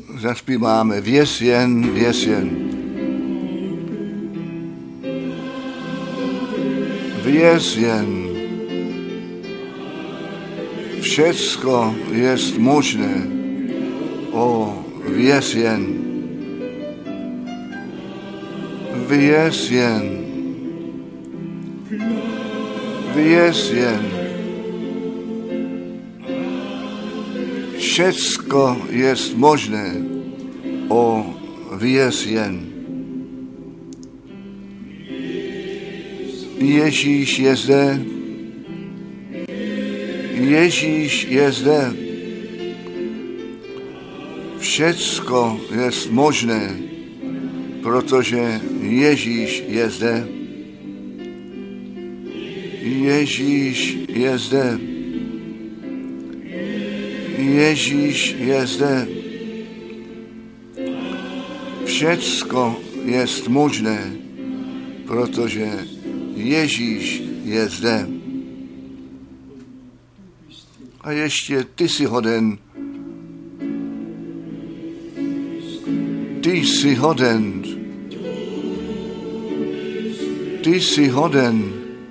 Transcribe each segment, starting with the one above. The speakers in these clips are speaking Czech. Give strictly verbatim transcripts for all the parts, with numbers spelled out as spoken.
zaspíváme věz jen, věz jen. Věz jen. Všecko jest možné. O, věz jen. Věz jen. Věz jen. Všecko jest možné. O, věz jen. Ježíš je zde. Ježíš je zde. Všecko jest možné, protože Ježíš je zde. Ježíš je zde. Ježíš je zde. Všecko jest možné, protože Ježíš je zde. A ještě ty jsi hoden. Ty jsi hoden. Ty jsi hoden.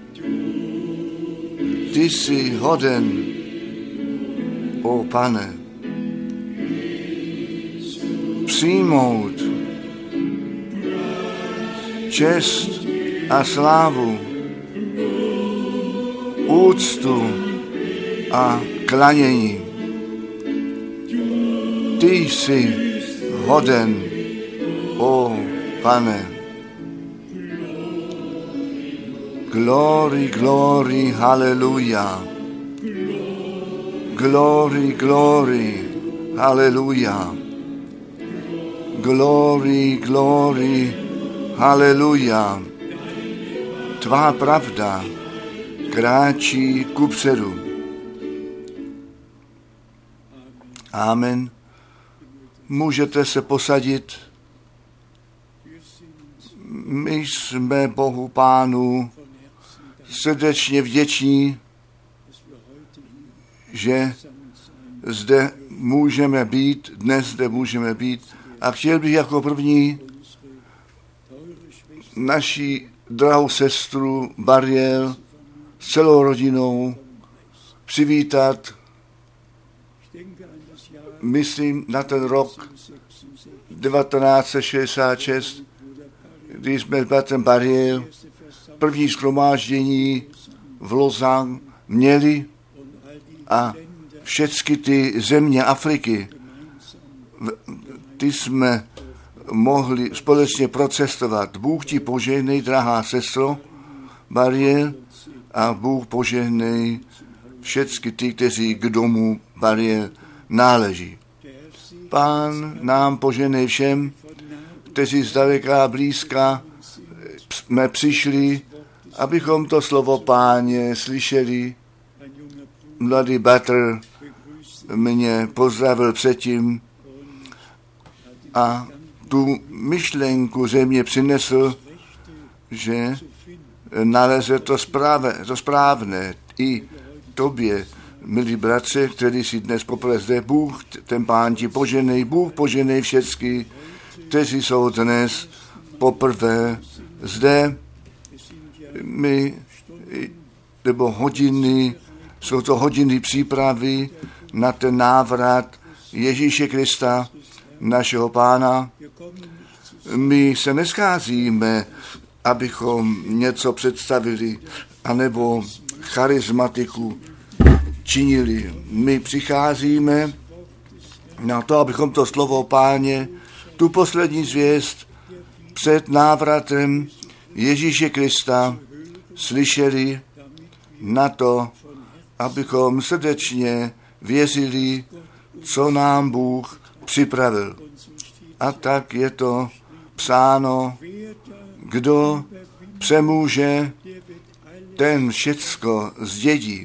Ty jsi hoden. O Pane, přijmout čest a slávu, úctu a klanění. Ty jsi hoden, o Pane. Glory, glory, hallelujah. Glory, glory, hallelujah. Glory, glory, hallelujah. Tvá pravda kráčí kupředu. Amen. Můžete se posadit. My jsme Bohu Pánu srdečně vděční, že zde můžeme být, dnes zde můžeme být. A chtěl bych jako první naši drahou sestru Bariel s celou rodinou přivítat. Myslím na ten rok devatenáct set šedesát šest, kdy jsme s bratrem Bariel první shromáždění v Lausanne měli a všechny ty země Afriky, ty jsme mohli společně procestovat. Bůh ti požehnej, drahá sestro Bariel, a Bůh požehnej všechny ty, kteří k domu Bariel náleží. Pán nám požehnej všem, kteří zdaleka a blízka jsme přišli, abychom to slovo Páně slyšeli. Mladý bratr mě pozdravil předtím a tu myšlenku země přinesl, že naleze to, správe, to správné i tobě, milí bratře, který si dnes poprvé zde. Bůh, ten Pán ti poženej, Bůh poženej všechny, kteří jsou dnes poprvé zde. My, nebo hodiny, jsou to hodiny přípravy na ten návrat Ježíše Krista, našeho Pána. My se nescházíme, abychom něco představili, anebo charizmatiku činili. My přicházíme na to, abychom to slovo Páně, tu poslední zvěst před návratem Ježíše Krista slyšeli, na to, abychom srdečně věřili, co nám Bůh připravil. A tak je to psáno, kdo přemůže, ten všecko zdědí.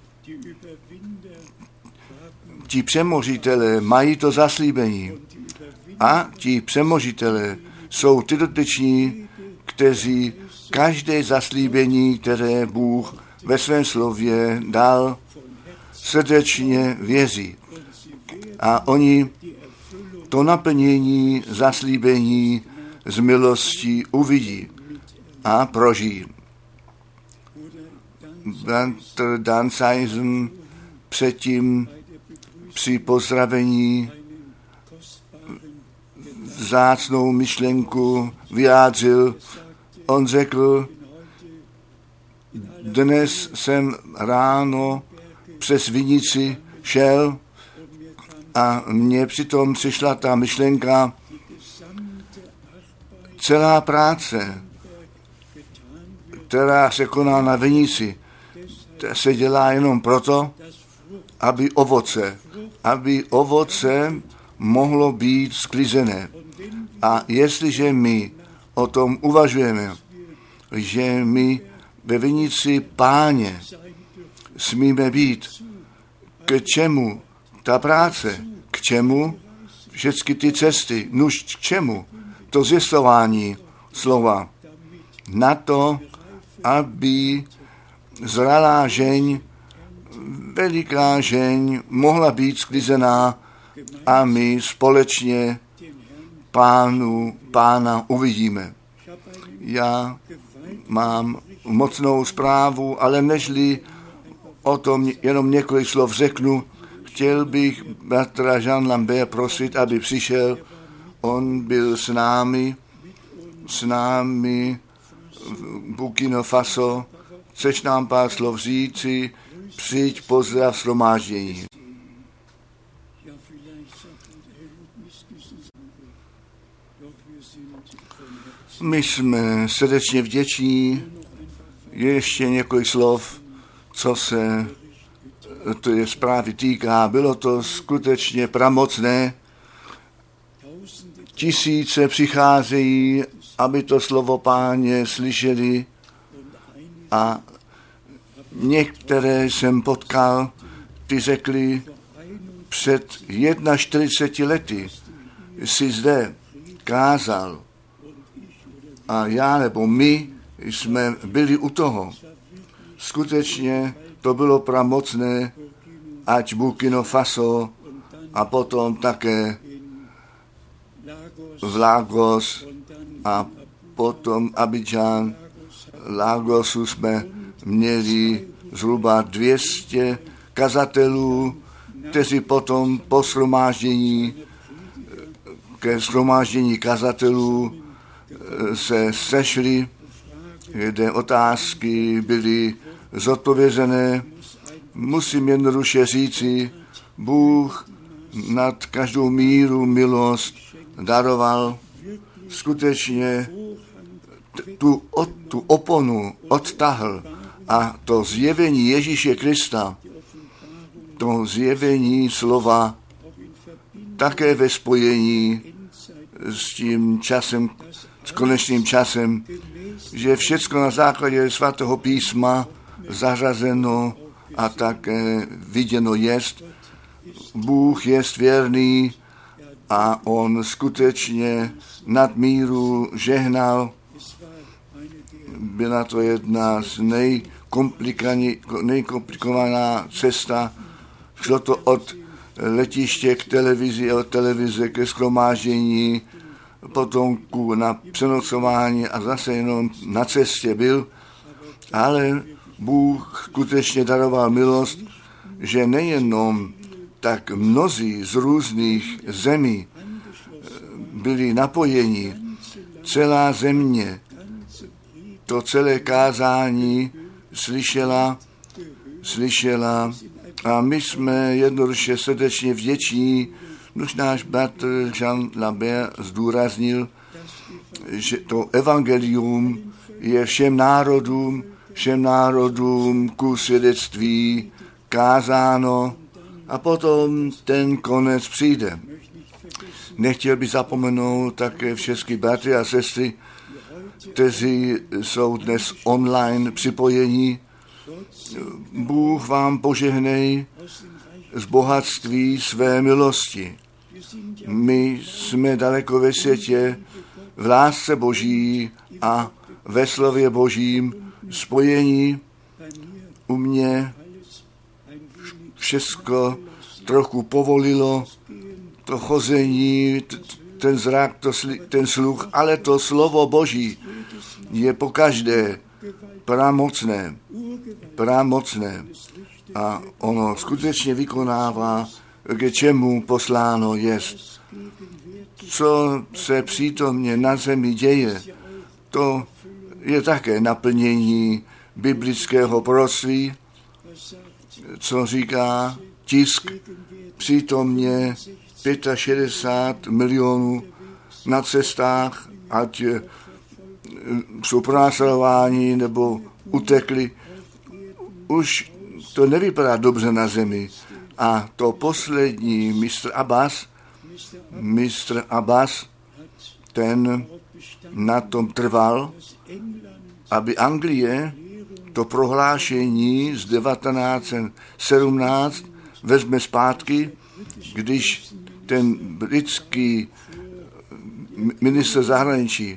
Ti přemožitelé mají to zaslíbení a ti přemožitelé jsou ty dotyční, kteří každé zaslíbení, které Bůh ve svém slově dal, srdečně věří. A oni to naplnění zaslíbení z milostí uvidí a prožijí. Bratr Dan Seisen předtím při pozdravení vzácnou myšlenku vyjádřil. On řekl, dnes jsem ráno přes vinici šel a mně přitom přišla ta myšlenka, celá práce, která se koná na vinici, se dělá jenom proto, aby ovoce, aby ovoce mohlo být sklizené. A jestliže my o tom uvažujeme, že my ve vinici Páně smíme být, k čemu ta práce, k čemu všechny ty cesty, nuž k čemu to zjistování slova, na to, aby zralá žeň, veliká žeň mohla být sklizená a my společně pánu, pána uvidíme. Já mám mocnou zprávu, ale nežli o tom jenom několik slov řeknu, chtěl bych bratra Jean Lambert prosit, aby přišel. On byl s námi, s námi v Burkina Faso. Chceš nám pár slov říci, přijď pozdrav shromáždění. My jsme srdečně vděční. Ještě několik slov, co se to je zprávy týká. Bylo to skutečně pramocné. Tisíce přicházejí, aby to slovo Páně slyšeli a některé jsem potkal, ty řekli, před čtyřiceti lety si zde kázal a já nebo my jsme byli u toho. Skutečně to bylo pramocné, ať Burkina Faso a potom také v Lagos a potom Abidjan. Lagosu jsme měli zhruba dvě stě kazatelů, kteří potom po shromáždění, ke shromáždění kazatelů se sešli, kde otázky byly zodpovězené. Musím jednoduše říci, Bůh nad každou míru milost daroval skutečně tu, od, tu oponu odtahl a to zjevení Ježíše Krista, to zjevení slova také ve spojení s tím časem, s konečným časem, že všecko na základě svatého písma zařazeno a také viděno jest. Bůh jest věrný a on skutečně nadmíru žehnal. Byla to jedna z nejkomplikovaná cesta. Šlo to od letiště k televizi, od televize ke shromáždění, potom na přenocování a zase jenom na cestě byl. Ale Bůh skutečně daroval milost, že nejenom tak mnozí z různých zemí byli napojeni, celá země to celé kázání slyšela, slyšela a my jsme jednoduše srdečně vděční. Už náš bratr Jean Lambert zdůraznil, že to evangelium je všem národům, všem národům ku svědectví kázáno a potom ten konec přijde. Nechtěl bych zapomenout také všechny bratry a sestry, kteří jsou dnes online připojení. Bůh vám požehnej z bohatství své milosti. My jsme daleko ve světě, v lásce Boží a ve slově Božím spojení. U mě všecko trochu povolilo, to chození, ten zrak, to sli, ten sluch, ale to slovo Boží je pokaždé pramocné, pramocné a ono skutečně vykonává, k čemu posláno jest. Co se přítomně na zemi děje, to je také naplnění biblického proroctví, co říká tisk, přítomně šedesát pět milionů na cestách, ať jsou pronásledováni nebo utekli. Už to nevypadá dobře na zemi. A to poslední, mistr Abbas, mistr Abbas, ten na tom trval, aby Anglie to prohlášení z devatenáct set sedmnáct vezme zpátky, když ten britský ministr zahraničí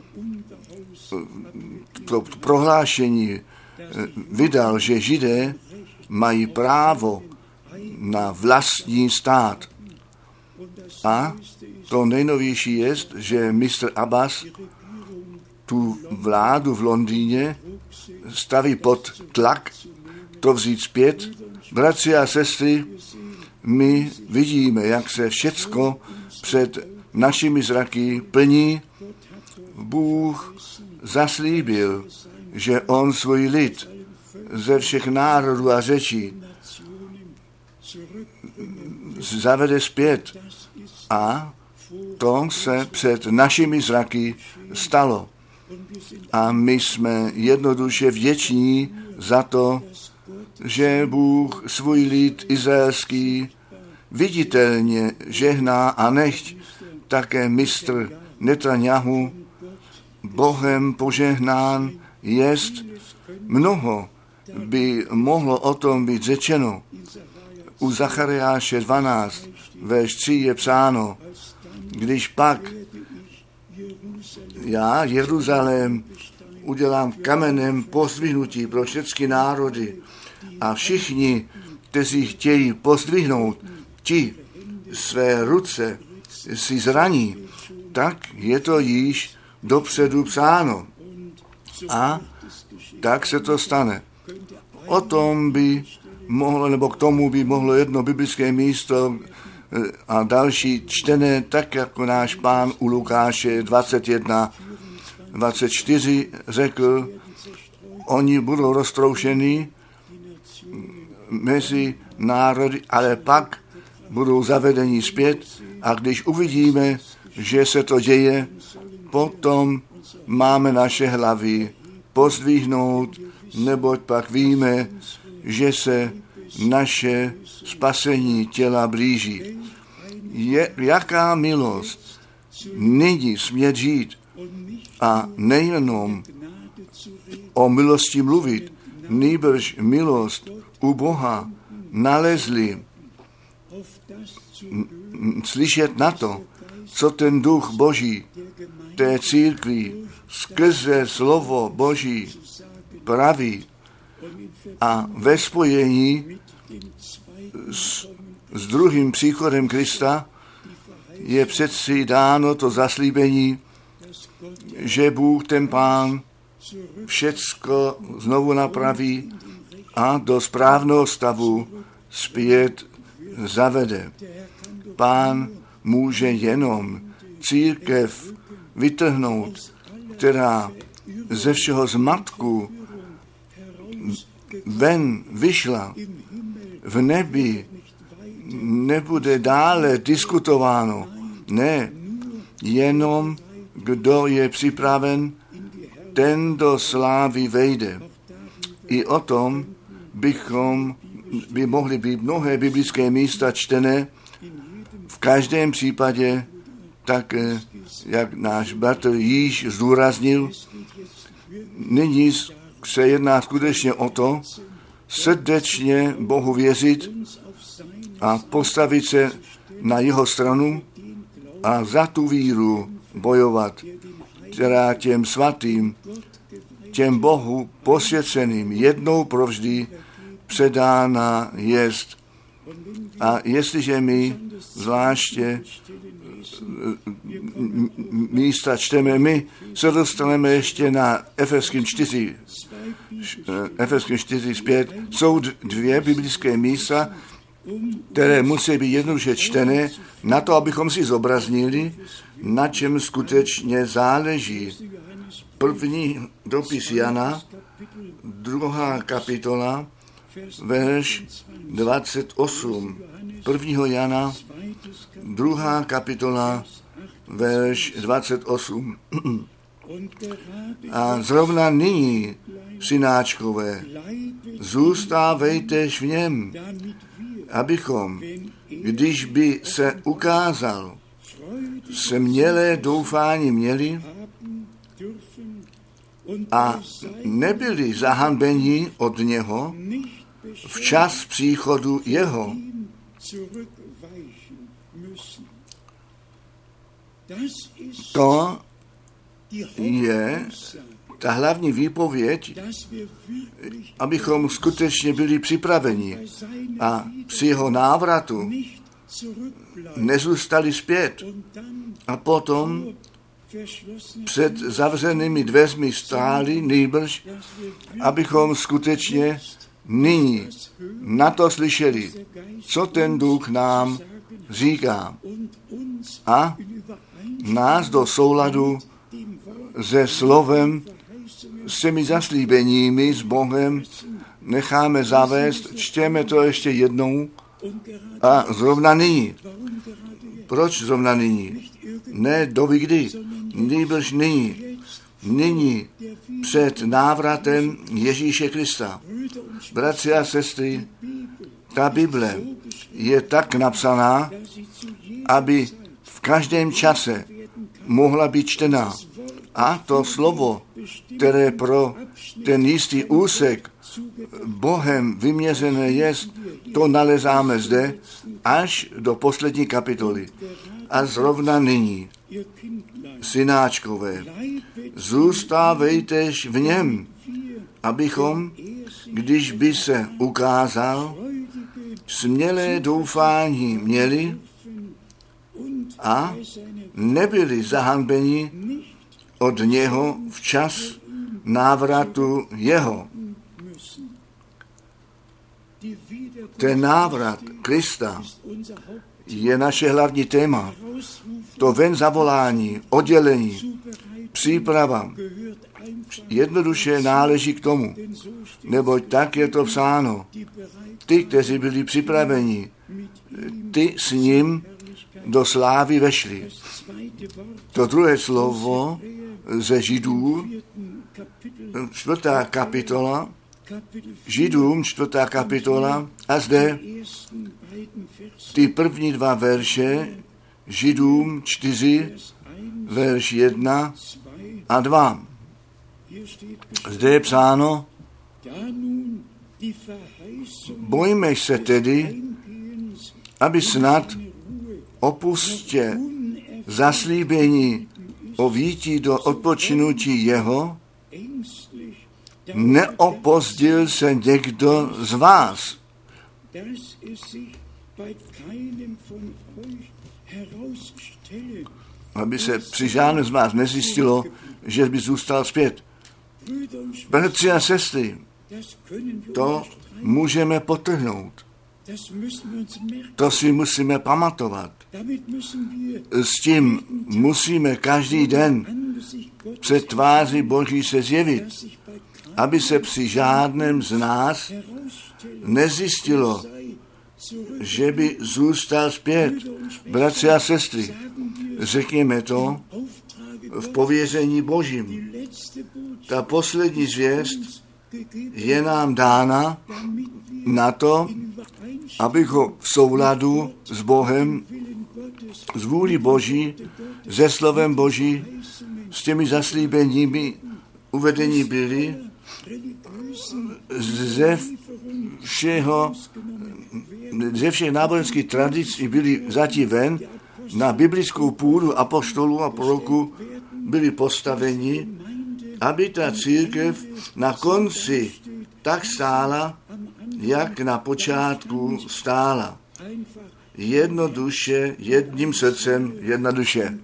to prohlášení vydal, že Židé mají právo na vlastní stát. A to nejnovější je, že mistr Abbas tu vládu v Londýně staví pod tlak to vzít zpět. Bratři a sestry, my vidíme, jak se všecko před našimi zraky plní. Bůh zaslíbil, že on svůj lid ze všech národů a řečí zavede zpět. A to se před našimi zraky stalo. A my jsme jednoduše vděční za to, že Bůh svůj lid izraelský viditelně žehná a nechť také mistr Netanjahu Bohem požehnán jest. Mnoho by mohlo o tom být řečeno. U Zachariáše dvanáct, verš tři je psáno, když pak já, Jeruzalém, udělám kamenem pozdvihnutí pro všechny národy a všichni, kteří chtějí pozdvihnout, ti své ruce si zraní, tak je to již dopředu psáno. A tak se to stane. O tom by mohlo, nebo k tomu by mohlo jedno biblické místo a další čtené, tak jako náš Pán u Lukáše dvacet jedna, dvacet čtyři řekl, oni budou roztroušeni mezi národy, ale pak budou zavedeni zpět a když uvidíme, že se to děje, potom máme naše hlavy pozdvihnout, neboť pak víme, že se naše spasení těla blíží. Je, jaká milost nyní smět žít a nejenom o milosti mluvit, nýbrž milost u Boha nalezli, slyšet na to, co ten duch Boží té církvi skrze slovo Boží praví a ve spojení s, s druhým příchodem Krista je přeci dáno to zaslíbení, že Bůh ten Pán všecko znovu napraví a do správného stavu zpět zavede. Pán může jenom církev vytrhnout, která ze všeho zmatku ven vyšla. V nebi nebude dále diskutováno. Ne, jenom kdo je připraven, ten do slávy vejde. I o tom bychom by mohly být mnohé biblické místa čtené. V každém případě, tak jak náš bratr již zdůraznil, nyní se jedná skutečně o to, srdečně Bohu věřit a postavit se na jeho stranu a za tu víru bojovat, která těm svatým, těm Bohu posvěceným jednou provždy předána jest. A jestliže my zvláště místa čteme. My se dostaneme ještě na Efeským čtyři, Efeským čtyři zpět. Jsou dvě biblické místa, které musí být jednoduše čtené na to, abychom si zobraznili, na čem skutečně záleží. První dopis Jana, druhá kapitola, verš dvacet osm. Prvního Jana, druhá kapitola, verš dvacet osm. A zrovna nyní, synáčkové, zůstávejtež v něm, abychom, když by se ukázal, smělé doufání měli a nebyli zahanbeni od něho včas příchodu jeho. To je ta hlavní výpověď, abychom skutečně byli připraveni a při jeho návratu nezůstali zpět a potom před zavřenými dveřmi stáli, nýbrž, abychom skutečně nyní na to slyšeli, co ten duch nám říká a nás do souladu se slovem, s těmi zaslíbeními, s Bohem necháme zavést, čtěme to ještě jednou a zrovna nyní. Proč zrovna nyní? Ne doby kdy, nýbrž nyní. Nyní před návratem Ježíše Krista. Bratři a sestry, ta Bible je tak napsaná, aby v každém čase mohla být čtená. A to slovo, které pro ten jistý úsek Bohem vyměřené je, to nalezáme zde až do poslední kapitoly. A zrovna nyní, synáčkové, zůstávejtež v něm, abychom, když by se ukázal, smělé doufání měli a nebyli zahanbeni od něho včas návratu jeho. Ten návrat Krista je naše hlavní téma. To ven zavolání, oddělení, příprava jednoduše náleží k tomu, neboť tak je to psáno. Ty, kteří byli připraveni, ty s ním do slávy vešli. To druhé slovo ze Židů, čtvrtá kapitola, Židům čtvrtá kapitola a zde ty první dva verše, Židům čtyři, verš jedna a dva. Zde je psáno, bojme se tedy, aby snad opustě zaslíbení o výjití do odpočinutí jeho, neopozdil se někdo z vás. Aby se při žádném z vás nezjistilo, že by zůstal zpět. Bratři a sestry, to můžeme potrhnout. To si musíme pamatovat. S tím musíme každý den před tváří Boží se zjevit, aby se při žádném z nás nezjistilo, že by zůstal zpět. Bratři a sestry, řekněme to v pověření Božím. Ta poslední zvěst je nám dána na to, abychom v souladu s Bohem, s vůlí Boží, se slovem Boží, s těmi zaslíbeními uvedení byli, ze všeho, ze všech náboženských tradic byli vzati ven, na biblickou půdu apoštolů a proroků byli postaveni, aby ta církev na konci tak stála, jak na počátku stála. jednoduše, jedním srdcem, jedna duše.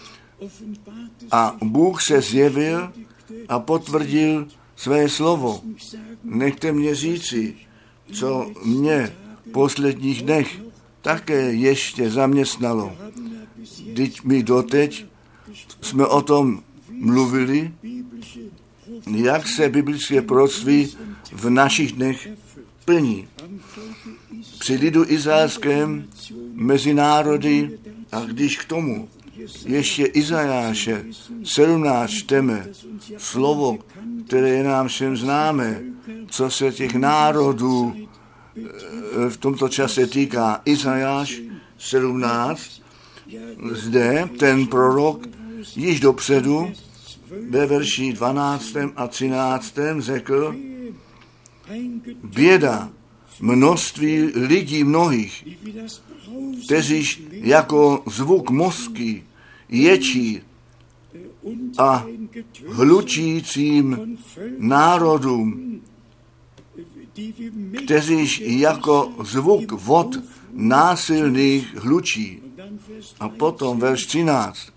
A Bůh se zjevil a potvrdil své slovo. Nechte mě říci, co mě v posledních dnech také ještě zaměstnalo. Vždyť my doteď jsme o tom mluvili, jak se biblické proroctví v našich dnech plní. Při lidu izraelském mezi národy, a když k tomu ještě Izajáše sedmnáct čteme, slovo, které je nám všem známé, co se těch národů v tomto čase týká. Izajáš sedmnáct, zde ten prorok již dopředu ve verši dvanáctém a třináctém řekl: běda množství lidí mnohých, kteří jako zvuk mozky ječí a hlučícím národům, kteří jako zvuk vod násilných hlučí. A potom verš třináct.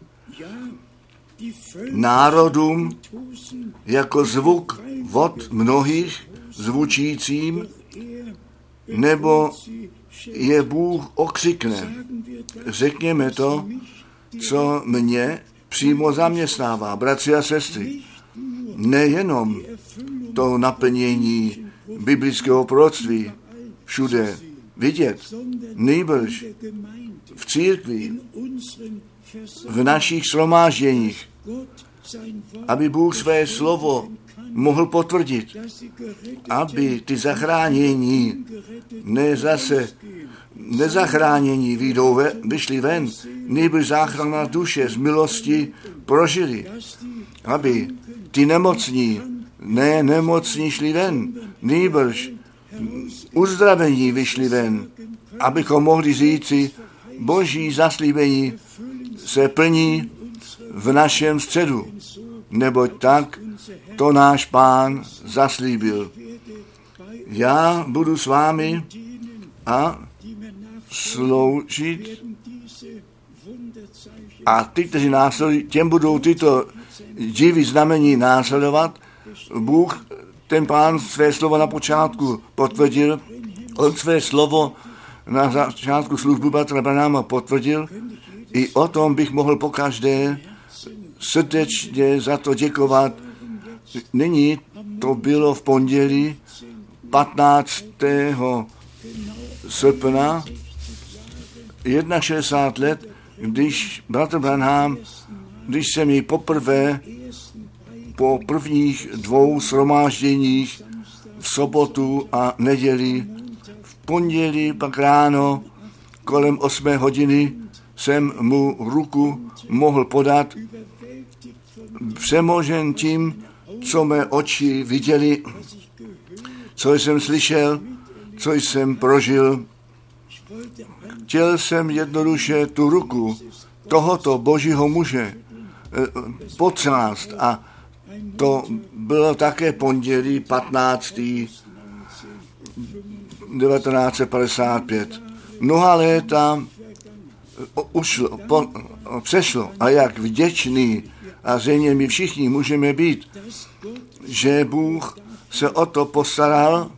Národům jako zvuk vod mnohých zvučícím, nebo je Bůh okřikne. Řekněme to, co mě přímo zaměstnává, bratři a sestry. Nejenom to naplnění biblického proroctví všude vidět, nýbrž v církvi, v našich shromážděních, aby Bůh své slovo mohl potvrdit, aby ty zachránění ne zase nezachránění vyjdou ve, vyšli ven, nýbrž záchrana duše z milosti prožili, aby ty nemocní, ne nemocní šli ven, nýbrž uzdravení vyšli ven, abychom mohli říci, Boží zaslíbení se plní v našem středu, neboť tak to náš Pán zaslíbil. Já budu s vámi a sloužit a ty, kteří následují, těm budou tyto divy znamení následovat. Bůh, ten Pán, své slovo na počátku potvrdil, on své slovo na začátku služby bratra Branhama potvrdil. I o tom bych mohl pokaždé srdečně za to děkovat. Nyní to bylo v pondělí patnáctého srpna, šedesát jedna let, když bratr Branham, když jsem ji poprvé po prvních dvou shromážděních v sobotu a neděli, v pondělí pak ráno kolem osmé hodiny jsem mu ruku mohl podat, přemožen tím, co mé oči viděli, co jsem slyšel, co jsem prožil. Chtěl jsem jednoduše tu ruku tohoto božího muže potřást a to bylo také pondělí patnáctého devatenáct set padesát pět. Mnoha léta ušlo, po, přešlo a jak vděčný a zřejmě my všichni můžeme být, že Bůh se o to postaral,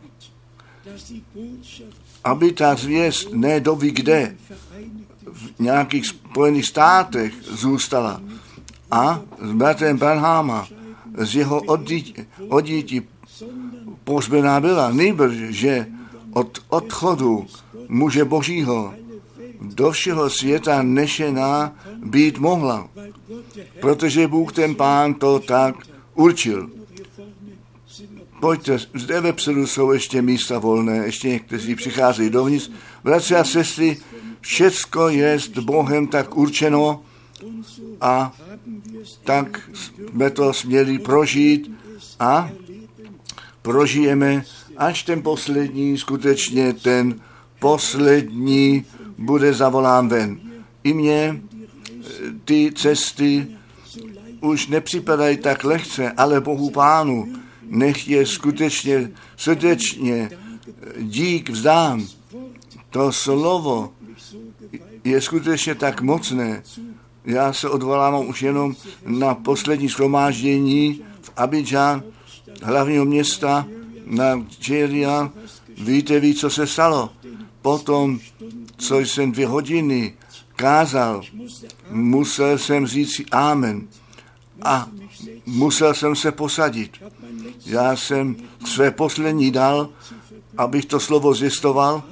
aby ta zvěst ne doví kde v nějakých Spojených státech zůstala a s bratrem Branhama z jeho oddětí pohřbená byla, nýbrž, že od odchodu muže Božího do všeho světa nešená být mohla, protože Bůh ten Pán to tak určil. Pojďte, zde vepředu jsou ještě místa volné, ještě někteří přicházejí dovnitř. Bratři a sestry, všecko je s Bohem tak určeno a tak jsme to směli prožít a prožijeme, až ten poslední, skutečně ten poslední bude zavolán ven. I mně ty cesty už nepřipadají tak lehce, ale Bohu Pánu nech je skutečně srdečně dík vzdám. To slovo je skutečně tak mocné. Já se odvolávám už jenom na poslední shromáždění v Abidžán, hlavního města, na Nigeria. Víte, ví, co se stalo? Potom, co jsem dvě hodiny kázal, musel jsem říct si amen a musel jsem se posadit. Já jsem své poslední dal, abych to slovo zjistoval.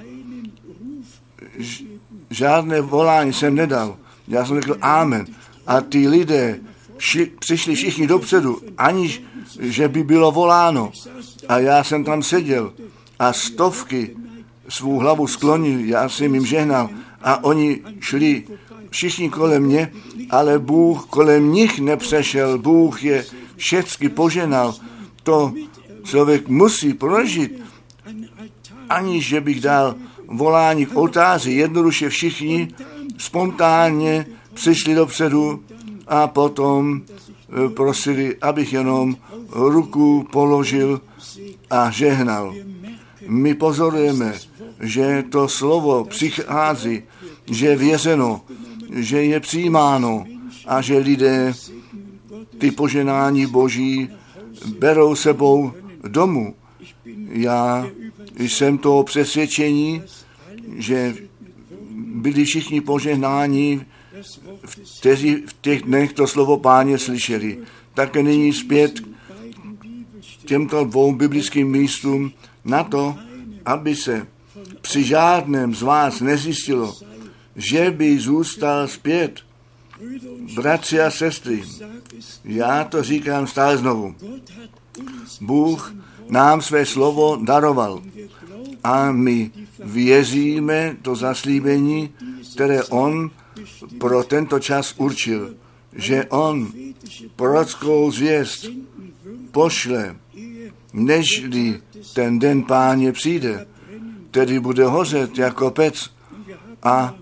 Žádné volání jsem nedal. Já jsem řekl amen. A ty lidé ši, přišli všichni dopředu, aniž že by bylo voláno. A já jsem tam seděl a stovky svou hlavu sklonil, já jsem jim žehnal a oni šli všichni kolem mě, ale Bůh kolem nich nepřešel. Bůh je všecky poženal. To člověk musí prožít, aniž že bych dal volání k oltáři. Jednoduše všichni spontánně přišli dopředu a potom prosili, abych jenom ruku položil a žehnal. My pozorujeme, že to slovo přichází, že je věřeno, že je přijímáno a že lidé ty poženání Boží berou sebou domů. Já jsem toho přesvědčení, že byli všichni požehnáni, kteří v těch dnech to slovo Páně slyšeli. Také nyní zpět k těmto dvou biblickým místům na to, aby se při žádném z vás nezjistilo, že by zůstal zpět. Bratři a sestry, já to říkám stále znovu. Bůh nám své slovo daroval a my věříme to zaslíbení, které on pro tento čas určil, že on prorockou zvěst pošle, nežli ten den Páně přijde, tedy bude hořet jako pec. A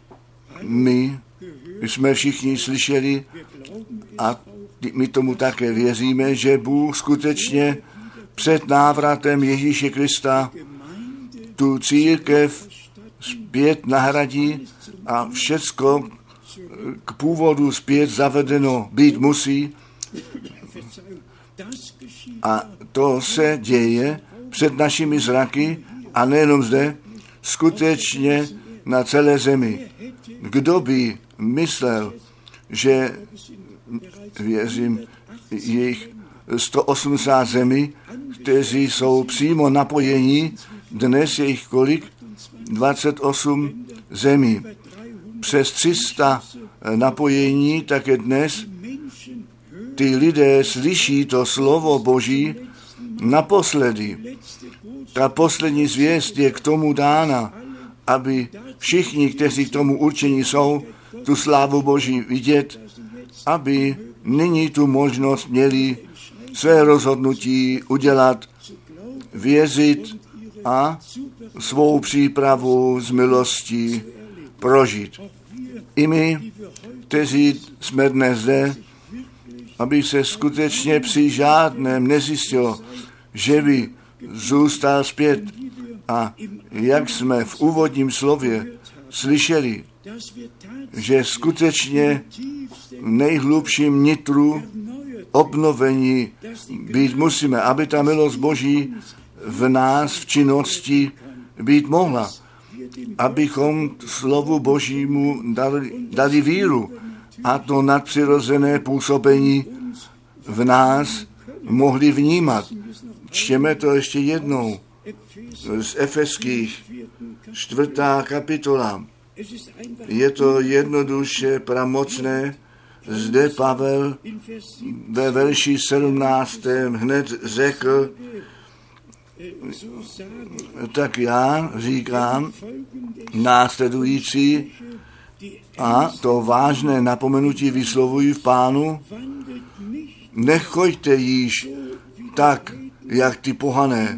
my jsme všichni slyšeli a my tomu také věříme, že Bůh skutečně před návratem Ježíše Krista tu církev zpět nahradí a všecko k původu zpět zavedeno být musí. A to se děje před našimi zraky a nejenom zde, skutečně na celé zemi. Kdo by myslel, že věřím, jejich sto osmdesát zemí, kteří jsou přímo napojení, dnes je jich kolik? dvacet osm zemí. Přes tři sta napojení, také dnes ty lidé slyší to slovo Boží naposledy. Ta poslední zvěst je k tomu dána, aby všichni, kteří k tomu určení jsou, tu slávu Boží vidět, aby nyní tu možnost měli své rozhodnutí udělat, věřit a svou přípravu z milostí prožít. I my, kteří jsme dnes zde, aby se skutečně při žádném nezjistilo, že by zůstal zpět. A jak jsme v úvodním slově slyšeli, že skutečně v nejhlubším nitru obnovení být musíme, aby ta milost Boží v nás v činnosti být mohla, abychom slovu Božímu dali, dali víru a to nadpřirozené působení v nás mohli vnímat. Čtěme to ještě jednou z Efeských, čtvrtá kapitola. Je to jednoduše pramocné. Zde Pavel ve verši sedmnáctém hned řekl, tak já říkám následující a to vážné napomenutí vyslovuji v Pánu, nechoďte již tak, jak ty pohané,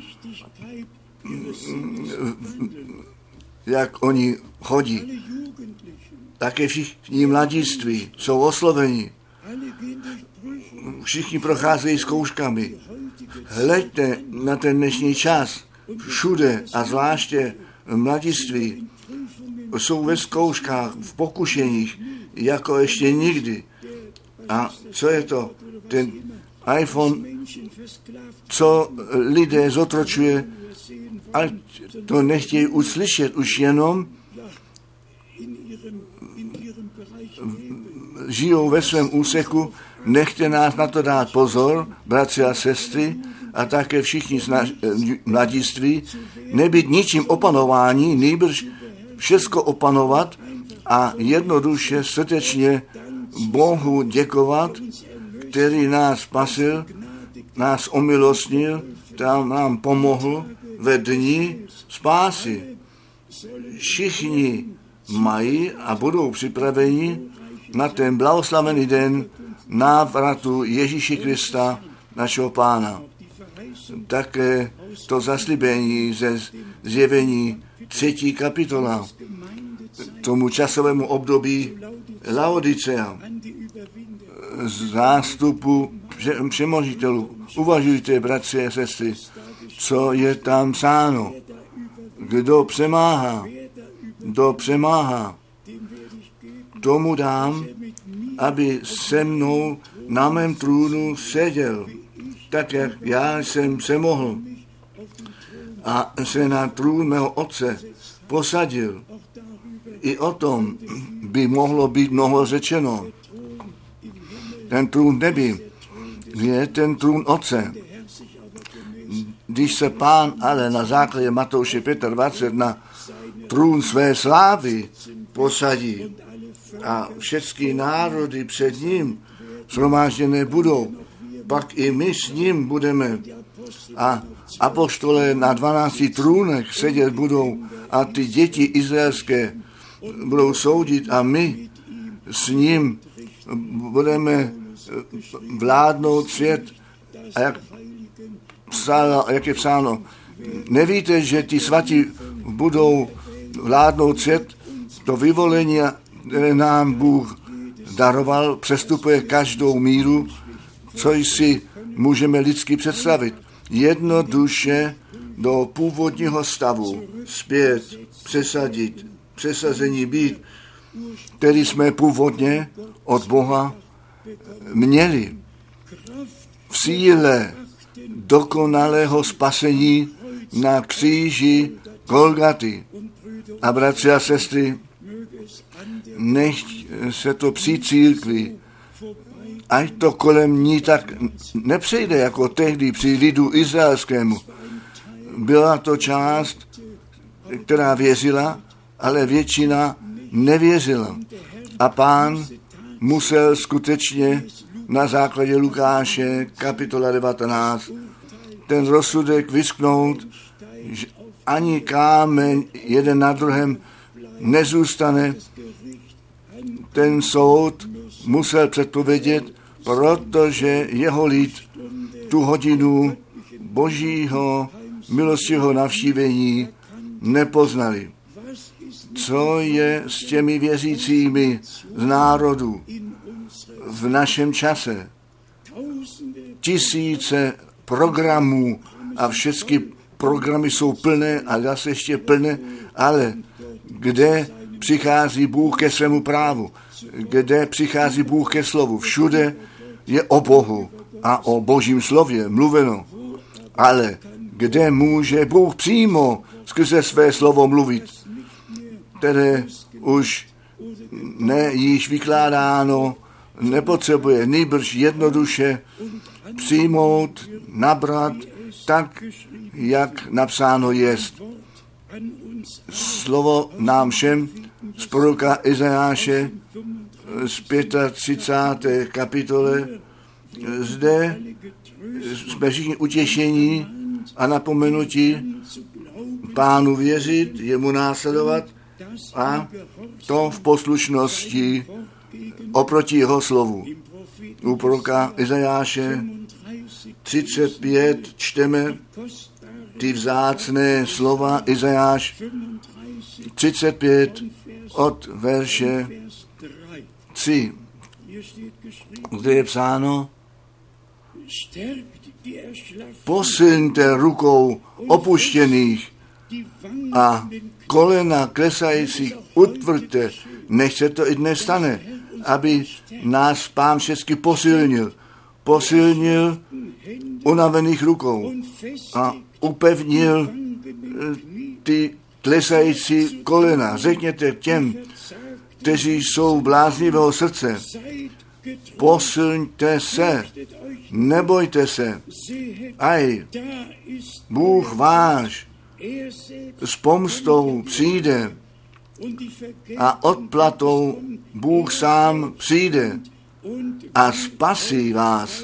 jak oni chodí. Také všichni mladiství jsou osloveni. Všichni procházejí zkouškami. Hleďte na ten dnešní čas. Všude a zvláště mladiství jsou ve zkouškách, v pokušeních, jako ještě nikdy. A co je to? Ten iPhone, co lidé zotročuje, ať to nechtějí uslyšet, už jenom žijou ve svém úseku, nechte nás na to dát pozor, bratři a sestry, a také všichni mladiství, nebyt ničím opanování, nýbrž všecko opanovat a jednoduše srdečně Bohu děkovat, který nás spasil, nás omilostnil, tam nám pomohl ve dni spásy. Všichni mají a budou připraveni na ten blahoslavený den návratu Ježíše Krista, našeho Pána. Také to zaslíbení ze zjevení třetí kapitola tomu časovému období Laodicea, zástupu přemožitelů. Uvažujte, bratři a sestry, co je tam psáno. Kdo přemáhá, kdo přemáhá, tomu dám, aby se mnou na mém trůnu seděl, tak jak já jsem se mohl a se na trůn mého otce posadil. I o tom by mohlo být mnoho řečeno. Ten trůn nebi je ten trůn otce. Když se Pán ale na základě Matouše dvacet pět na trůn své slávy posadí a všechny národy před ním shromážděné budou, pak i my s ním budeme a apoštolé na dvanácti trůnech sedět budou a ty děti izraelské budou soudit a my s ním budeme vládnout svět. A jak, psáno, jak je psáno, nevíte, že ti svatí budou vládnout svět, to vyvolení, které nám Bůh daroval, přestupuje každou míru, co si můžeme lidsky představit. Jednoduše do původního stavu zpět přesadit, přesazení být, který jsme původně od Boha měli. V síle dokonalého spasení na kříži Golgaty. A bratři a sestry, nech se to při církvi, ať to kolem ní tak nepřejde, jako tehdy při lidu izraelskému. Byla to část, která věřila, ale většina nevěřila. A Pán musel skutečně na základě Lukáše, kapitola devatenáct, ten rozsudek vysknout, že ani kámen jeden na druhém nezůstane. Ten soud musel předpovědět, protože jeho lid tu hodinu božího milostivého navštívení nepoznali. Co je s těmi věřícími z národu v našem čase? Tisíce programů a všechny programy jsou plné a zase ještě plné, ale kde přichází Bůh ke svému právu, kde přichází Bůh ke slovu, všude je o Bohu a o Božím slově mluveno, ale kde může Bůh přímo skrze své slovo mluvit, které už ne již vykládáno, nepotřebuje nýbrž jednoduše přijmout, nabrat, tak, jak napsáno jest. Slovo nám všem z proroka Izajáše z třicáté páté kapitole. Zde jsme všichni utěšení a napomenutí Pánu věřit, jemu následovat a to v poslušnosti oproti jeho slovu. U proroka Izajáše třicet pět čteme ty vzácné slova Izajáš třicet pět od verše tři, kde je psáno: Posilňte rukou opuštěných a kolena klesající utvrďte, nech se to i dnes stane, aby nás Pán všechny posilnil. Posilnil unavených rukou a upevnil ty klesající kolena. Řekněte těm, kteří jsou bláznivého srdce, posilňte se, nebojte se. Aj, Bůh váš s pomstou přijde a odplatou Bůh sám přijde a spasí vás.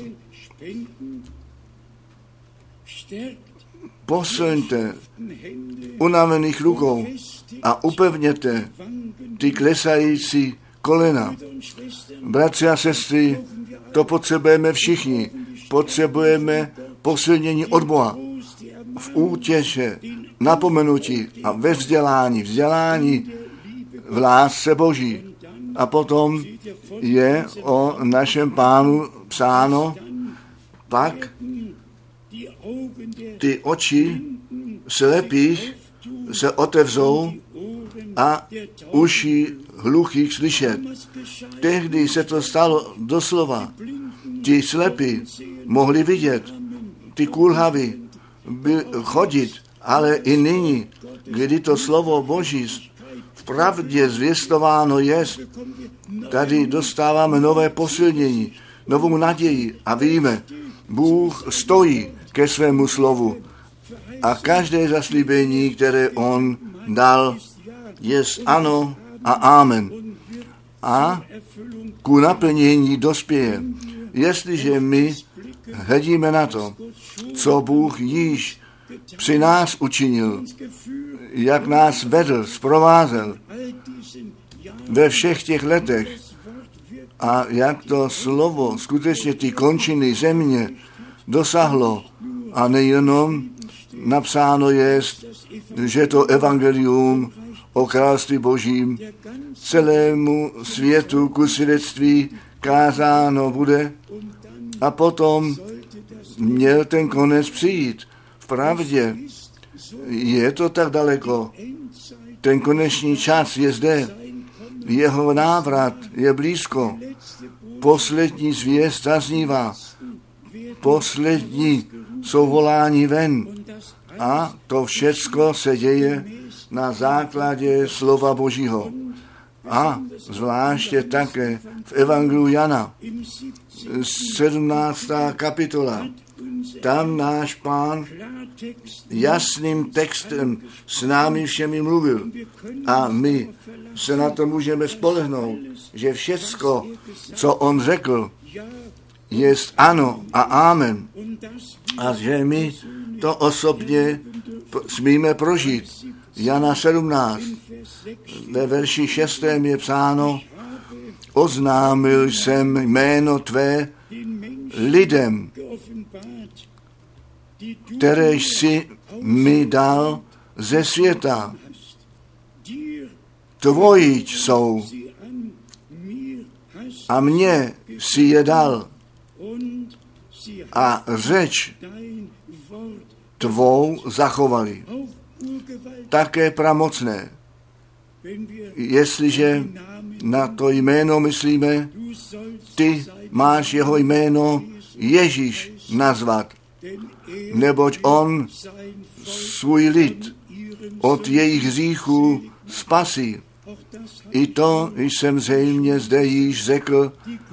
Posilňte unavených rukou a upevněte ty klesající kolena. Bratři a sestry, to potřebujeme všichni. Potřebujeme posilnění od Boha v útěše, napomenutí a ve vzdělání. Vzdělání v lásce Boží. A potom je o našem Pánu psáno, pak ty oči slepých se otevřou a uši hluchých slyšet. Tehdy se to stalo doslova. Ti slepí mohli vidět, ty kulhaví by chodit, ale i nyní, kdy to slovo Boží v pravdě zvěstováno je, tady dostáváme nové posilnění, novou naději a víme, Bůh stojí ke svému slovu a každé zaslíbení, které on dal, je ano a amen. A ku naplnění dospěje, jestliže my hledíme na to, co Bůh již při nás učinil, jak nás vedl, zprovázel ve všech těch letech a jak to slovo skutečně ty končiny země dosáhlo a nejenom napsáno je, že to evangelium o království Božím celému světu ku svědectví kázáno bude a potom měl ten konec přijít. V pravdě je to tak daleko. Ten konečný čas je zde. Jeho návrat je blízko. Poslední zvěst zaznívá. Poslední jsou volání ven. A to všecko se děje na základě slova Božího. A zvláště také v Evangeliu Jana, sedmnáctá kapitola. Tam náš Pán jasným textem s námi všemi mluvil. A my se na to můžeme spolehnout, že všecko, co on řekl, je ano a amen. A že my to osobně smíme prožít. Jana sedmnáct, ve verši šestém je psáno, oznámil jsem jméno tvé lidem, které jsi mi dal ze světa. Tvoji jsou a mně si je dal a řeč tvou zachovali. Také pramocné. Jestliže na to jméno myslíme, ty máš jeho jméno Ježíš nazvat, neboť on svůj lid od jejich hříchů spasí. I to jsem zřejmě zde již řekl,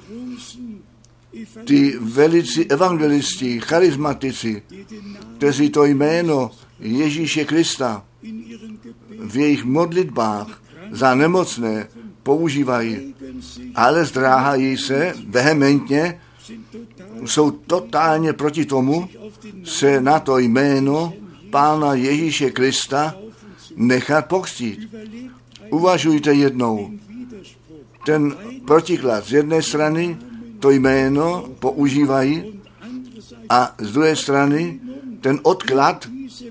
ty velicí evangelisti, charismatici, kteří to jméno Ježíše Krista v jejich modlitbách za nemocné používají, ale zdráhají se vehementně, jsou totálně proti tomu, se na to jméno Pána Ježíše Krista nechat pokřtít. Uvažujte jednou. Ten protiklad z jedné strany to jméno používají a z druhé strany ten odklad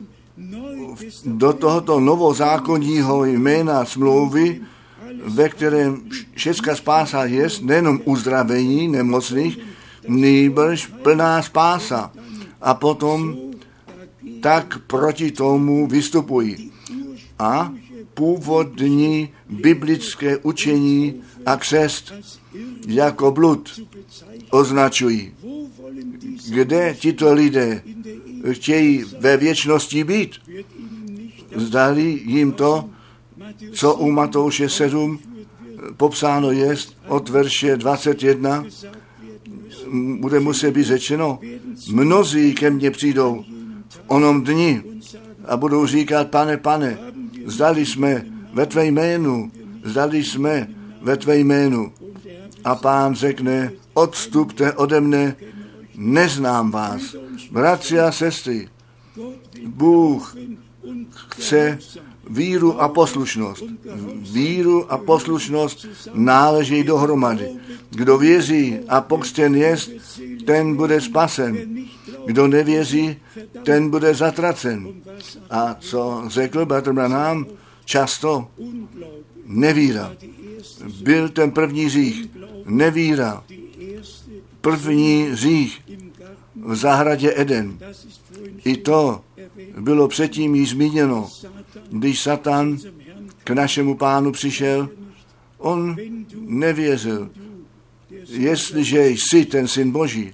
do tohoto novozákonního jména smlouvy, ve kterém všechna spása je, nejenom uzdravení nemocných, nýbrž plná spása. A potom tak proti tomu vystupují. a původní biblické učení a křest jako blud označují. Kde tito lidé chtějí ve věčnosti být? Zdali jim to, co u Matouše sedm popsáno je od verše dvacet jedna, bude muset být řečeno, mnozí ke mně přijdou v onom dni a budou říkat, pane, pane, zdali jsme ve tvé jménu, zdali jsme ve tvé jménu. A pán řekne, odstupte ode mne, neznám vás. Bratři a sestry, Bůh chce víru a poslušnost. Víru a poslušnost náleží dohromady. Kdo věří a pokřtěn jest, ten bude spasen. Kdo nevěří, ten bude zatracen. A co řekl Bratr Branham? Často nevíra. Byl ten první hřích. Nevíra. První hřích v zahradě Eden. I to bylo předtím již zmíněno. Když Satan k našemu pánu přišel, on nevěřil. Jestliže jsi ten syn Boží,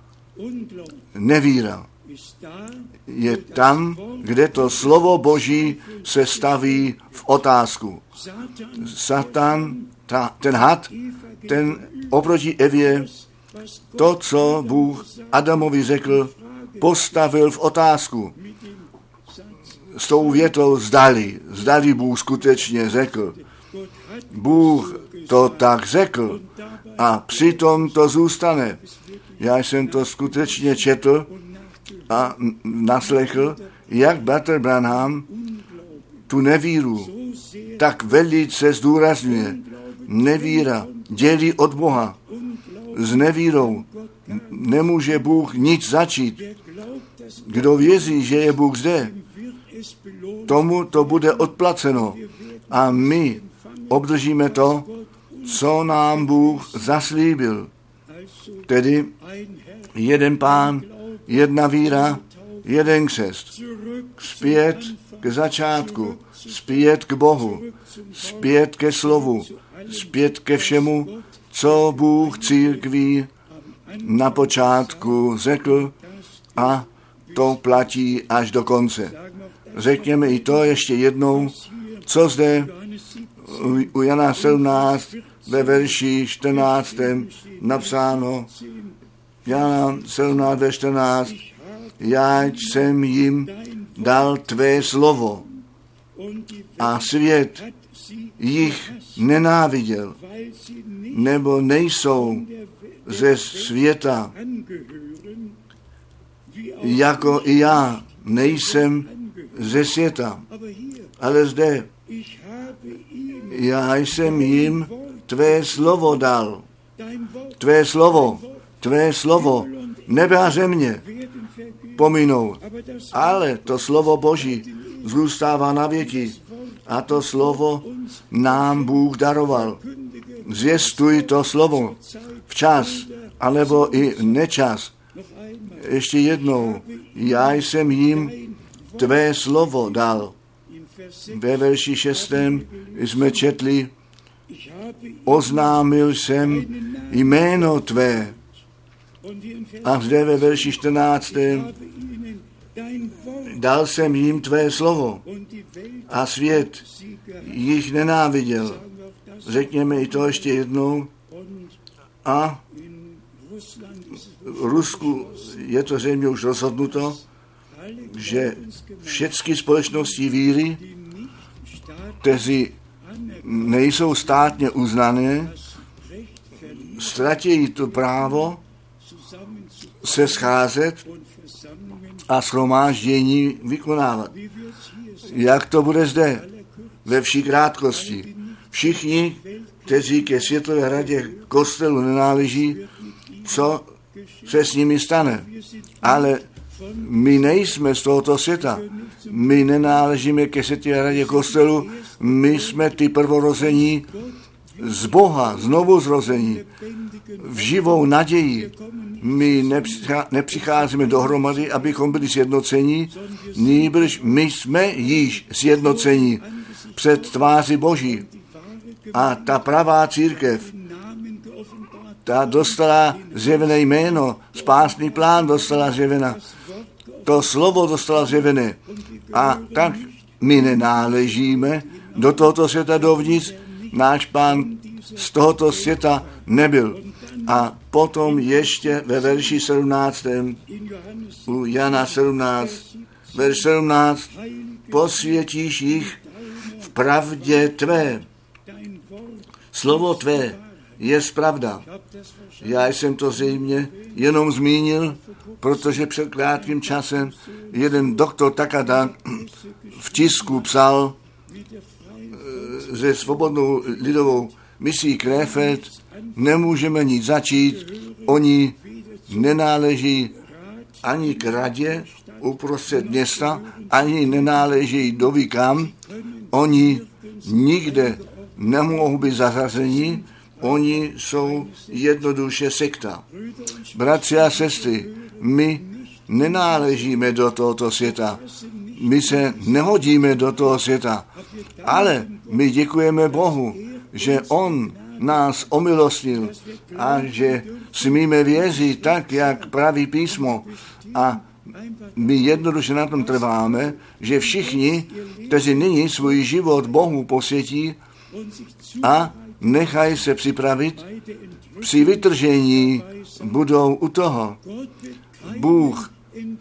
nevíra je tam, kde to slovo Boží se staví v otázku. Satan, ta, ten had, ten oproti Evě, to, co Bůh Adamovi řekl, postavil v otázku. S tou větou zdali, zdali Bůh skutečně řekl. Bůh to tak řekl a přitom to zůstane. Já jsem to skutečně četl a naslechl, jak bratr Branham tu nevíru tak velice zdůrazňuje. Nevíra dělí od Boha. S nevírou nemůže Bůh nic začít. Kdo věří, že je Bůh zde, tomu to bude odplaceno. A my obdržíme to, co nám Bůh zaslíbil. Tedy jeden pán, jedna víra, jeden křest. Zpět k začátku, zpět k Bohu, zpět ke slovu, zpět ke všemu, co Bůh církví na počátku řekl, a to platí až do konce. Řekněme i to ještě jednou, co zde u Jana sedmnáct ve verši čtrnáctém napsáno. Jana sedmnáct ve čtrnáct. Já jsem jim dal tvé slovo a svět jich nenáviděl, nebo nejsou ze světa, jako i já nejsem ze světa. Ale zde já jsem jim tvé slovo dal. Tvé slovo, tvé slovo, nebe a země pominou, ale to slovo Boží zůstává na věky. A to slovo nám Bůh daroval. Zvěstuj to slovo včas, anebo i nečas. Ještě jednou, já jsem jim tvé slovo dal. Ve verši šestém jsme četli, oznámil jsem jméno tvé. A zde ve verši čtrnáctém dal jsem jim tvé slovo a svět jich nenáviděl. Řekněme i to ještě jednou. A v Rusku je to zřejmě už rozhodnuto, že všechny společnosti víry, kteří nejsou státně uznané, ztratí to právo se scházet a shromáždění vykonávat. Jak to bude zde? Ve vší krátkosti. Všichni, kteří ke Světové radě kostelu nenáleží, co se s nimi stane. Ale my nejsme z tohoto světa. My nenáležíme ke Světové radě kostelu, my jsme ty prvorození z Boha, znovu zrození, v živou naději. My nepřicházíme dohromady, abychom byli sjednoceni, nýbrž my jsme již sjednoceni před tváří Boží. A ta pravá církev, ta dostala zjevené jméno, spásný plán dostala zjevena, to slovo dostala zjevené. A tak my nenáležíme do tohoto světa dovnitř, náš Pán z tohoto světa nebyl. A potom ještě ve verši sedmnáctém u Jana sedmnáct, verš sedmnáct, posvětíš jich v pravdě tvé. Slovo tvé je pravda. Já jsem to zřejmě jenom zmínil, protože před krátkým časem jeden doktor Takada v tisku psal ze svobodnou lidovou misí Krefeld, nemůžeme nic začít, oni nenáleží ani k radě uprostřed města, ani nenáleží do vikam, oni nikde nemohou být zařazeni, oni jsou jednoduše sekta. Bratři a sestry, my nenáležíme do tohoto světa, my se nehodíme do toho světa, ale my děkujeme Bohu, že On nás omilostnil a že smíme věřit tak, jak praví písmo. A my jednoduše na tom trváme, že všichni, kteří nyní svůj život Bohu posvětí a nechají se připravit, při vytržení budou u toho. Bůh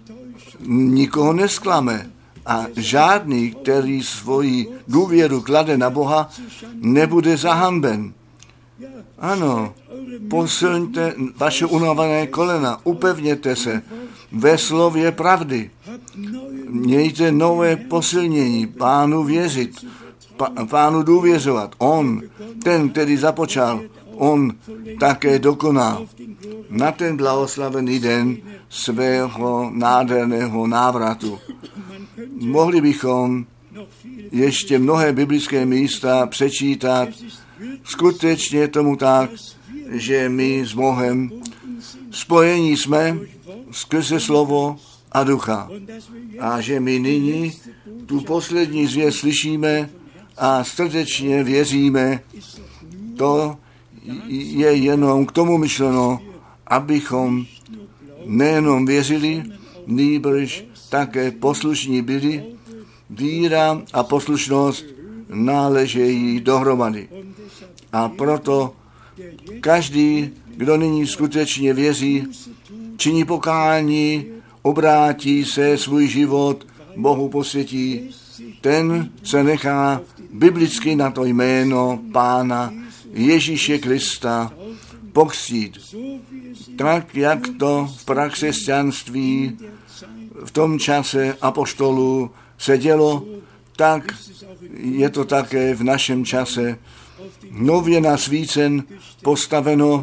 nikoho nesklame a žádný, který svoji důvěru klade na Boha, nebude zahanben. Ano, posilňte vaše unavené kolena, upevněte se ve slově pravdy. Mějte nové posilnění, Pánu věřit, Pánu důvěřovat. On, ten, který započal, on také dokoná. Na ten blahoslavený den svého nádherného návratu. Mohli bychom ještě mnohé biblické místa přečítat. Skutečně tomu tak, že my s Bohem spojení jsme skrze slovo a ducha. A že my nyní tu poslední zvěst slyšíme a srdečně věříme, to je jenom k tomu myšleno, abychom nejenom věřili, nýbrž také poslušní byli. Víra a poslušnost náležejí dohromady. A proto každý, kdo nyní skutečně věří, činí pokání, obrátí se svůj život, Bohu posvětí, ten se nechá biblicky na to jméno Pána Ježíše Krista pokřtít. Tak, jak to v prakřesťanství v tom čase apoštolů se dělo, tak je to také v našem čase nově nasvícen, postaveno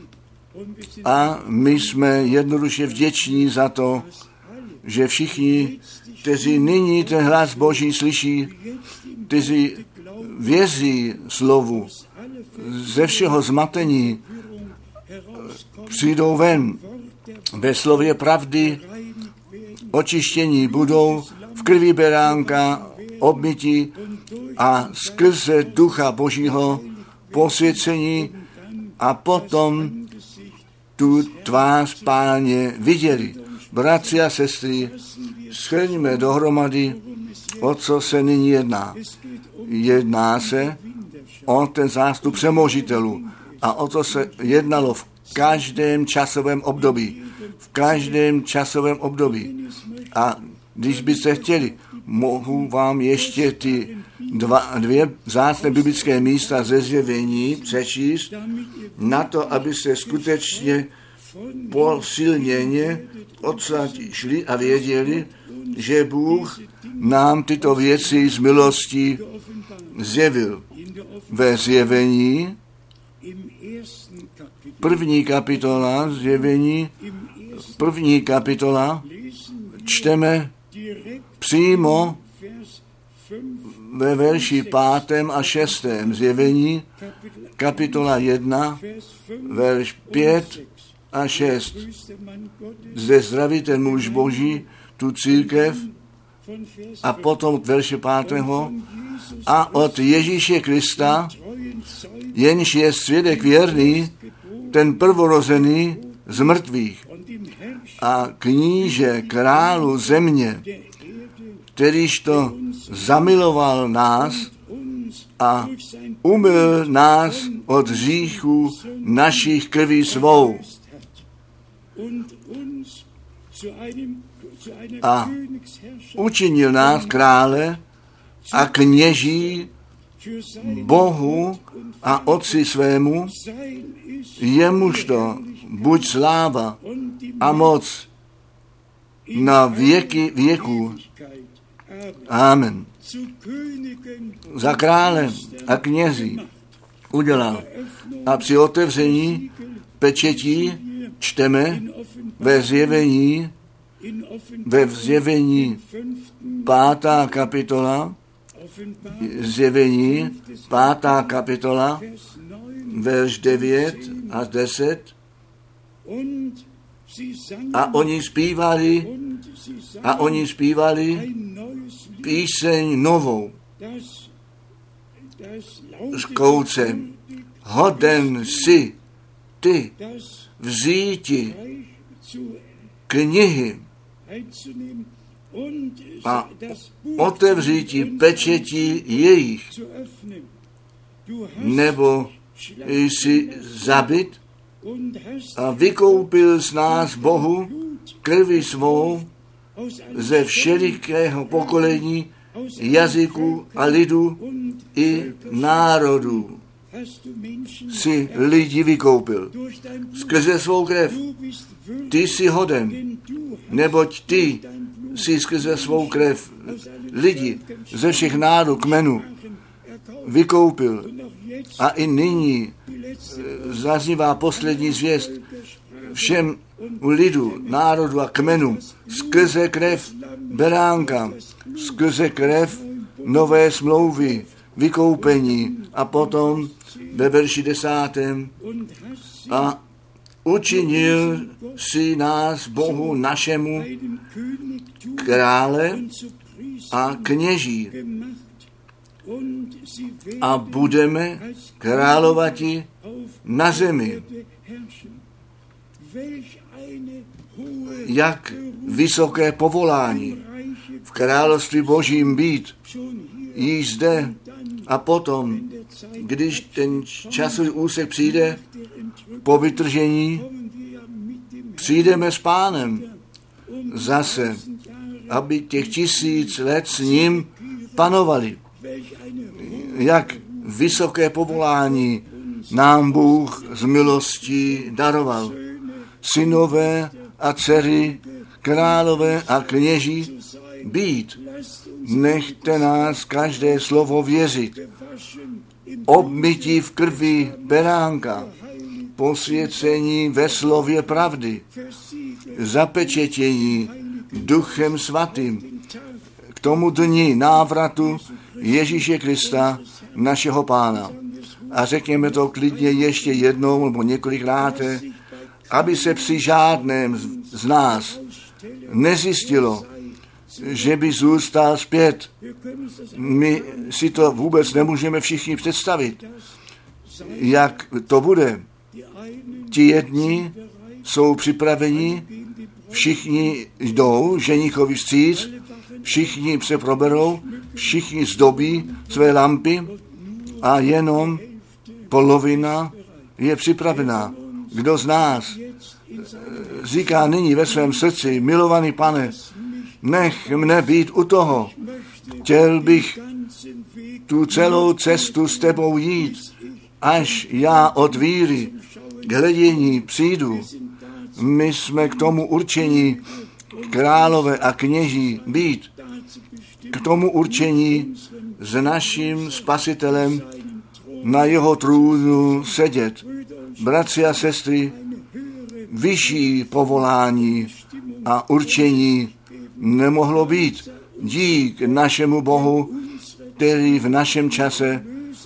a my jsme jednoduše vděční za to, že všichni, kteří nyní ten hlas Boží slyší, kteří věří slovu, ze všeho zmatení přijdou ven, ve slově pravdy očištění budou v krvi beránka obmytí a skrze ducha Božího posvěcení a potom tu tvář Páně viděli. Bratři a sestry, shrňme dohromady, o co se nyní jedná. Jedná se o ten zástup přemožitelů a o to se jednalo v každém časovém období. V každém časovém období. A když byste chtěli, mohu vám ještě ty dva, dvě vzácné biblické místa ze Zjevení přečíst na to, abyste skutečně posilněně odsaď šli a věděli, že Bůh nám tyto věci z milostí zjevil. Ve Zjevení, první kapitola, Zjevení, první kapitola, čteme přímo ve verši pátém a šestém Zjevení, kapitola jedna, verš pět a šest. Zde zdraví ten muž Boží, tu církev, a potom verše pátého. A od Ježíše Krista, jenž je svědek věrný, ten prvorozený z mrtvých a kníže králu země, kterýž to zamiloval nás a umyl nás od hříchů našich krví svou a učinil nás krále a kněží Bohu a Otci svému, jemuž to buď sláva a moc na věky věků. Amen. Za krále a knězí udělal. A při otevření pečetí čteme ve zjevení, ve zjevení pátá kapitola, zjevení pátá kapitola, verš devět a deset. A oni zpívali, a oni zpívali píseň novou. Řkouce, hoden si ty vzíti knihy a otevříti pečetí jejich, nebo jsi zabit a vykoupil z nás Bohu krví svou ze všelikého pokolení, jazyků a lidu i národů. Si lidi vykoupil skrze svou krev. Ty jsi hoden, neboť ty jsi skrze svou krev lidi ze všech národů, kmenů vykoupil. A i nyní zaznívá poslední zvěst všem lidu, národu a kmenu skrze krev beránka, skrze krev nové smlouvy, vykoupení. A potom ve verši desátém a učinil si nás Bohu našemu krále a kněží a budeme královati na zemi. Jak vysoké povolání v království Božím být již zde a potom, když ten časový úsek přijde po vytržení, přijdeme s Pánem zase, aby těch tisíc let s ním panovali. Jak vysoké povolání nám Bůh z milostí daroval. Synové a dcery, králové a kněží být. Nechte nás každé slovo věřit. Obmytí v krvi beránka, posvěcení ve slově pravdy, zapečetění Duchem Svatým k tomu dni návratu Ježíše Krista, našeho Pána. A řekněme to klidně ještě jednou nebo několikrát, aby se při žádném z nás nezjistilo, že by zůstal zpět. My si to vůbec nemůžeme všichni představit, jak to bude. Ti jedni jsou připraveni, všichni jdou ženichovi vstříc, všichni se proberou, všichni zdobí své lampy a jenom polovina je připravená. Kdo z nás říká nyní ve svém srdci, milovaný Pane, nech mne být u toho. Chtěl bych tu celou cestu s tebou jít, až já od víry k hledění přijdu. My jsme k tomu určení králové a kněží být. K tomu určení s naším Spasitelem na jeho trůnu sedět. Bratři a sestry, vyšší povolání a určení nemohlo být dík našemu Bohu, který v našem čase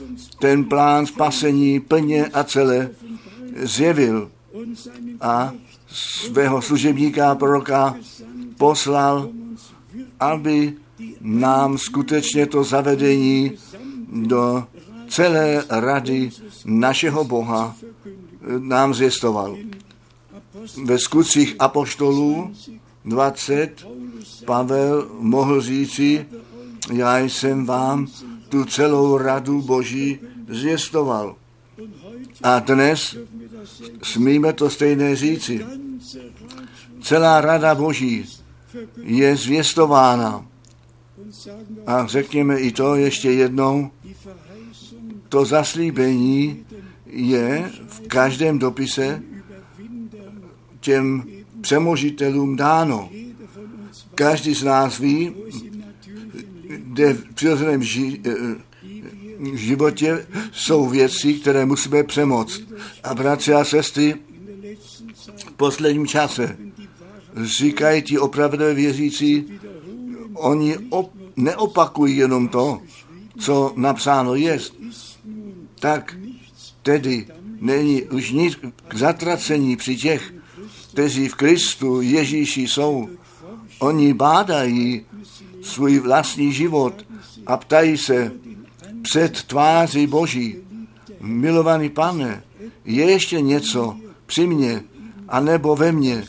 ten plán spasení plně a celé zjevil a svého služebníka proroka poslal, aby nám skutečně to zavedení do celé rady našeho Boha nám zvěstoval. Ve skutcích apoštolů dvacet Pavel mohl říci, já jsem vám tu celou radu Boží zvěstoval. A dnes smíme to stejné říci. Celá rada Boží je zvěstována. A řekněme i to ještě jednou, to zaslíbení je v každém dopise těm přemožitelům dáno. Každý z nás ví, kde v přirozeném ži- životě jsou věci, které musíme přemoct. A bratři a sestry, v posledním čase říkají ti opravdu věřící, oni op- neopakují jenom to, co napsáno je. Tak tedy není už nic k zatracení při těch, kteří v Kristu Ježíši jsou. Oni bádají svůj vlastní život a ptají se před tváří Boží, milovaný Pane, je ještě něco při mně, anebo ve mně,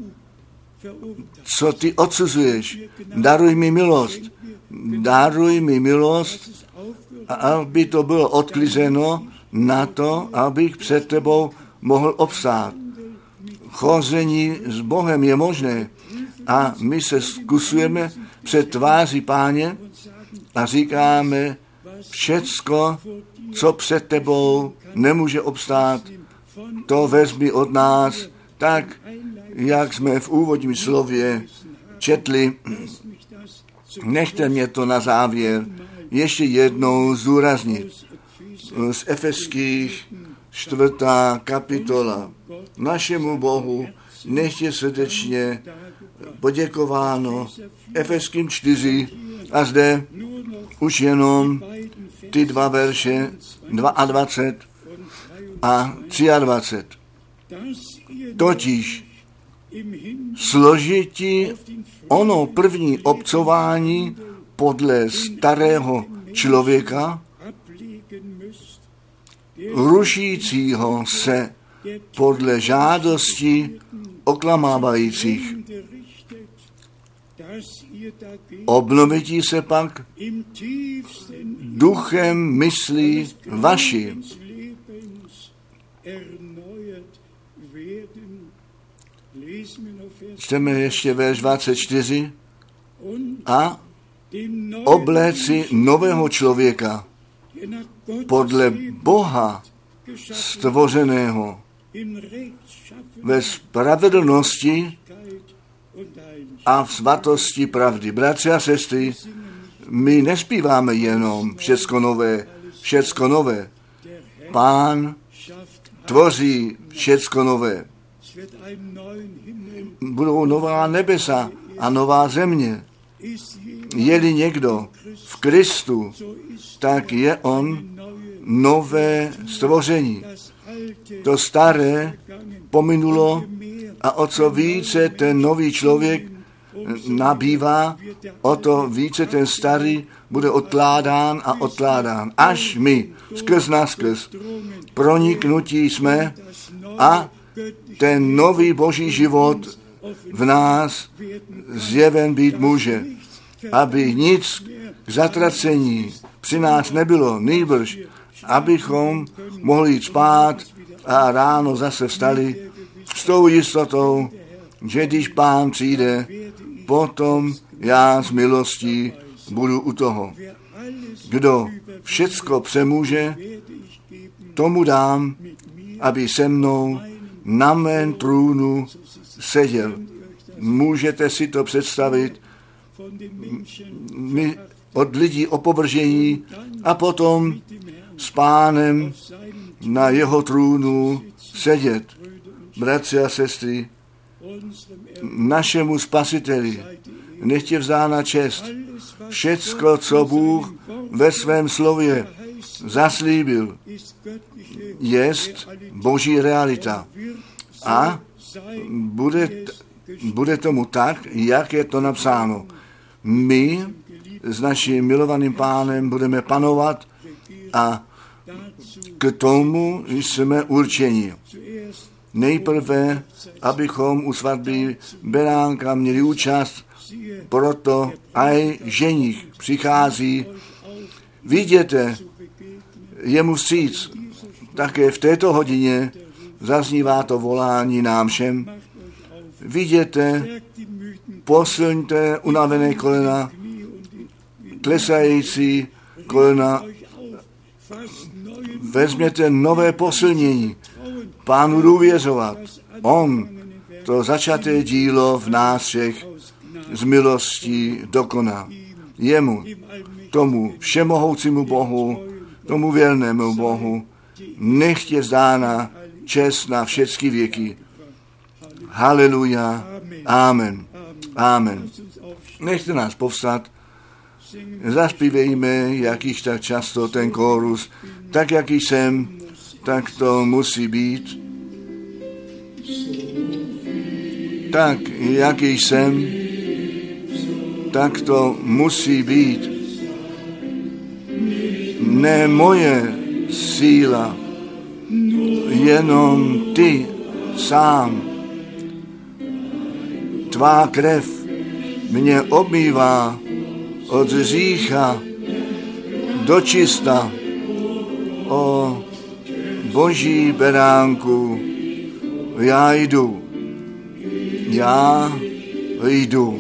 co ty odsuzuješ? Daruj mi milost. Daruj mi milost, aby to bylo odklizeno na to, abych před tebou mohl obstát. Chození s Bohem je možné a my se zkusujeme před tváří Páně a říkáme, všecko, co před tebou nemůže obstát, to vezmi od nás, tak, jak jsme v úvodním slově četli. Nechte mě to na závěr ještě jednou zdůraznit. Z Efeských čtvrtá kapitola. Našemu Bohu nechtě srdečně poděkováno. Efeským čtyři a zde už jenom ty dva verše dvacet dva a dvacet tři. Totiž složití ono první obcování podle starého člověka, rušícího se podle žádosti oklamávajících. Obnovití se pak duchem myslí vaši. Čteme ještě verš dvacet čtyři. A obléci nového člověka podle Boha stvořeného ve spravedlnosti a v svatosti pravdy. Bratři a sestry, my nespíváme jenom všecko nové, všecko nové. Pán tvoří všecko nové. Budou nová nebesa a nová země. Je-li někdo v Kristu, tak je on nové stvoření. To staré pominulo a o co více ten nový člověk nabývá, o to více ten starý bude odkládán a odkládán. Až my skrz naskrz proniknutí jsme a ten nový boží život v nás zjeven být může, aby nic k zatracení při nás nebylo, nýbrž, abychom mohli jít spát a ráno zase vstali s tou jistotou, že když Pán přijde, potom já s milostí budu u toho. Kdo všecko přemůže, tomu dám, aby se mnou na mém trůnu seděl. Můžete si to představit, my od lidí opovržení a potom s Pánem na jeho trůnu sedět. Bratři a sestry, našemu Spasiteli nechtě vzána čest. Všecko, co Bůh ve svém slově zaslíbil, jest boží realita. A bude, bude tomu tak, jak je to napsáno. My s naším milovaným Pánem budeme panovat a k tomu jsme určeni. Nejprve, abychom u svatby beránka měli účast, proto aj ženich přichází. Vidíte, jemu vstříc. Také v této hodině zaznívá to volání nám všem. Vidíte, posilňte unavené kolena, klesající kolena, vezměte nové posilnění, Pánu důvěřovat. On to začaté dílo v nás všech z milostí dokoná. Jemu, tomu všemohoucímu Bohu, tomu věrnému Bohu, nechť je zdána čest na všechny věky. Haleluja. Amen. Amen. Nechte nás povstat. Zaspívejme, jak již tak často ten kórus. Tak, jak jsem, tak to musí být. Tak, jak jsem, tak to musí být. Ne moje síla, jenom ty sám. Tvá krev mě obmývá od hřícha do čista. O Boží beránku, já jdu, já jdu.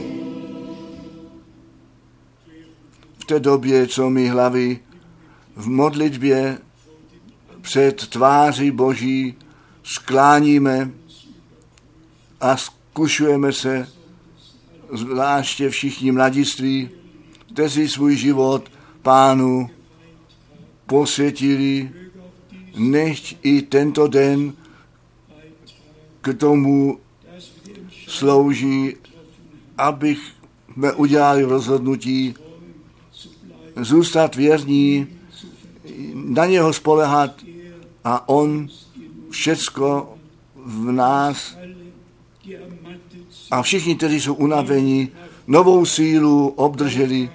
V té době, co my hlavy v modlitbě před tváří Boží skláníme a zkušujeme se, zvláště všichni mladiství, kteří svůj život Pánu posvětili, nechť i tento den k tomu slouží, abych jsme udělali rozhodnutí zůstat věrní, na něho spolehat a on všecko v nás a všichni, kteří jsou unavení, novou sílu obdrželi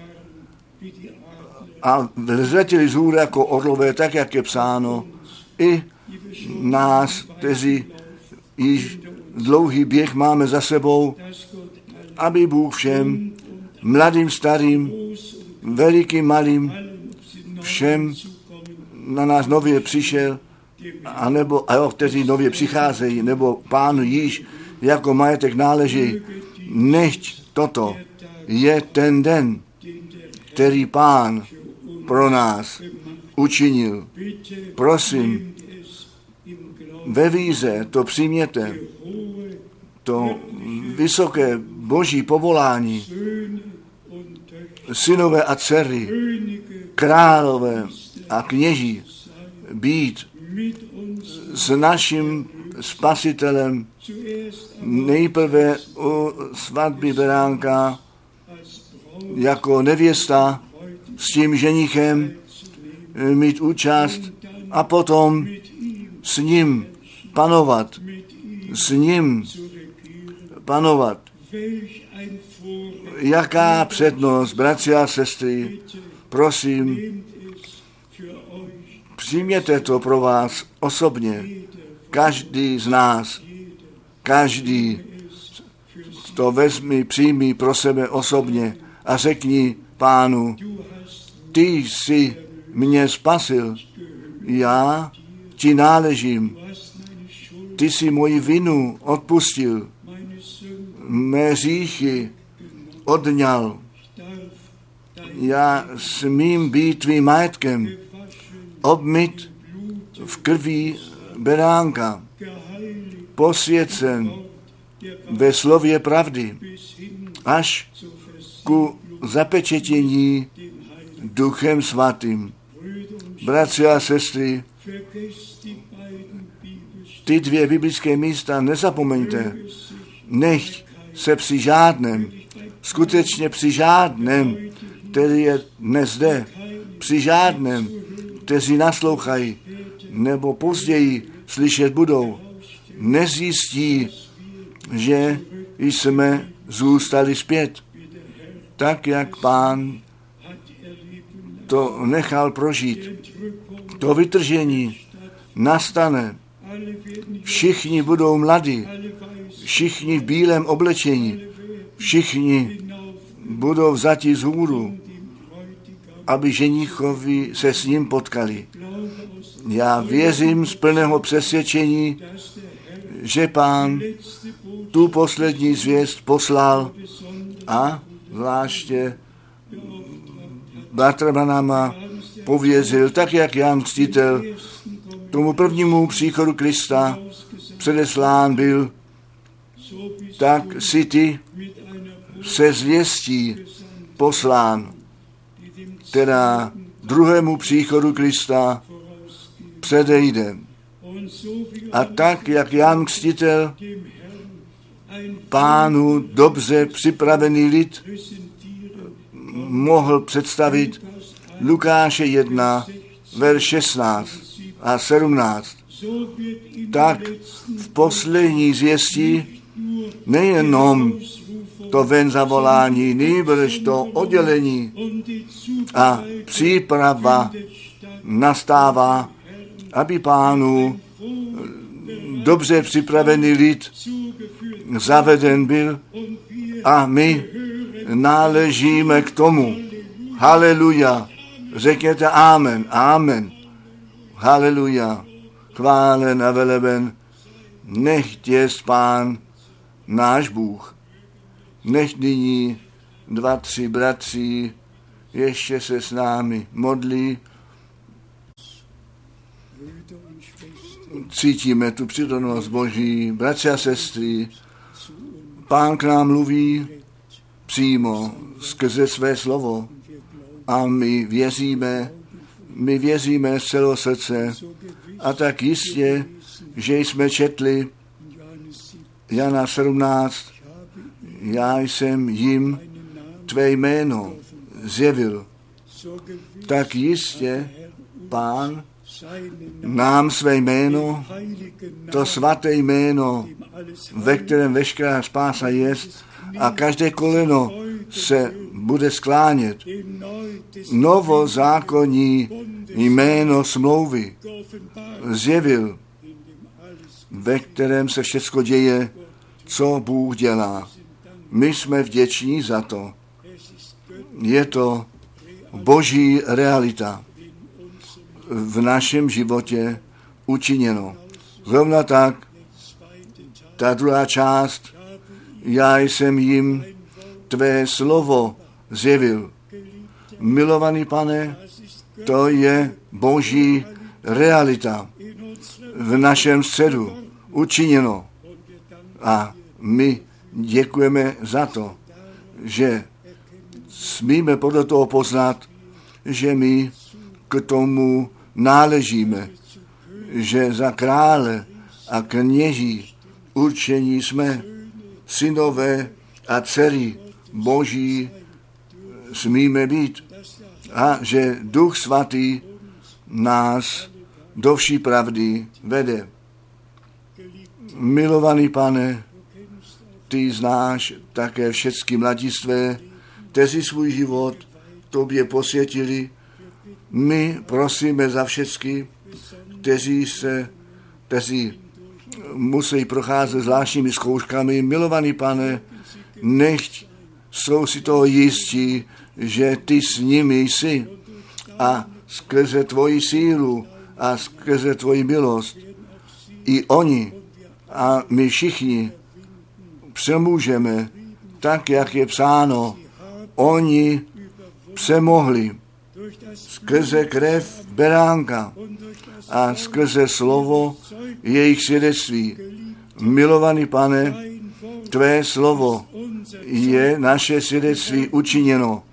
a vzletili z hůry jako orlové, tak, jak je psáno. I nás, kteří již dlouhý běh máme za sebou, aby Bůh všem, mladým, starým, velikým, malým, všem na nás nově přišel, a nebo, a jo, kteří nově přicházejí, nebo Pánu již jako majetek náleží. Nechť toto je ten den, který Pán pro nás učinil. Prosím, ve víře to přijměte, to vysoké Boží povolání, synové a dcery, králové a kněží, být s naším Spasitelem nejprve u svatby beránka jako nevěsta s tím ženichem mít účast a potom s ním panovat, s ním panovat. Jaká přednost, bratři a sestry, prosím, přijměte to pro vás osobně. Každý z nás, každý to vezmi, přijmi pro sebe osobně a řekni Pánu, ty jsi mě spasil, já ti náležím, ty jsi moji vinu odpustil, mé hříchy odňal, já smím být tvým majetkem, obmyt v krví beránka, posvěcen ve slově pravdy, až ku zapečetění Duchem Svatým. Bratři a sestry, ty dvě biblické místa nezapomeňte, nechť se při žádném, skutečně při žádném, který je dnes zde, při žádném, kteří naslouchají, nebo později slyšet budou, nezjistí, že jsme zůstali zpět, tak jak Pán to nechal prožít. To vytržení nastane. Všichni budou mladí, všichni v bílém oblečení, všichni budou vzati z hůru, aby ženichovi se s ním potkali. Já věřím z plného přesvědčení, že Pán tu poslední zvěst poslal a zvláště bratra Branhama pověřil, tak jak Jan Křtitel tomu prvnímu příchodu Krista předeslán byl, tak si ty se zvěstí poslán, která druhému příchodu Krista předejde. A tak, jak Jan Křtitel Pánu dobře připravený lid mohl představit, Lukáše jedna, verš šestnáct a sedmnáct, tak v poslední zvěstí nejenom to ven zavolání, nýbrž to oddělení a příprava nastává, aby Pánu dobře připravený lid zaveden byl a my náležíme k tomu. Haleluja. Řekněte amen, amen. Haleluja. Chválen a veleben. Nechť jest Pán náš Bůh. Nechť nyní dva, tři bratři ještě se s námi modlí. Cítíme tu přítomnost Boží. Bratři a sestry, Pán k nám mluví přímo skrze své slovo a my věříme, my věříme z celého srdce a tak jistě, že jsme četli Jana sedmnáct, já jsem jim tvé jméno zjevil. Tak jistě Pán nám své jméno, to svaté jméno, ve kterém veškerá spása jest, a každé koleno se bude sklánět. Novozákonní jméno smlouvy zjevil, ve kterém se všechno děje, co Bůh dělá. My jsme vděční za to. Je to Boží realita v našem životě učiněno. Zrovna tak ta druhá část, já jsem jim tvé slovo zjevil. Milovaný Pane, to je Boží realita v našem středu učiněno. A my děkujeme za to, že smíme podle toho poznat, že my k tomu náležíme, že za krále a kněží určení jsme, synové a dcery Boží smíme být a že Duch Svatý nás do vší pravdy vede. Milovaný Pane, ty znáš také všechny mladistvé, kteří svůj život tobě posvětili. My prosíme za všechny, kteří se, kteří musí procházet zvláštními zkouškami. Milovaný Pane, nechť jsou si toho jistí, že ty s nimi jsi a skrze tvoji sílu a skrze tvoji milost i oni a my všichni přemůžeme tak, jak je psáno. Oni přemohli skrze krev beránka a skrze slovo jejich svědectví. Milovaný Pane, tvé slovo je naše svědectví učiněno.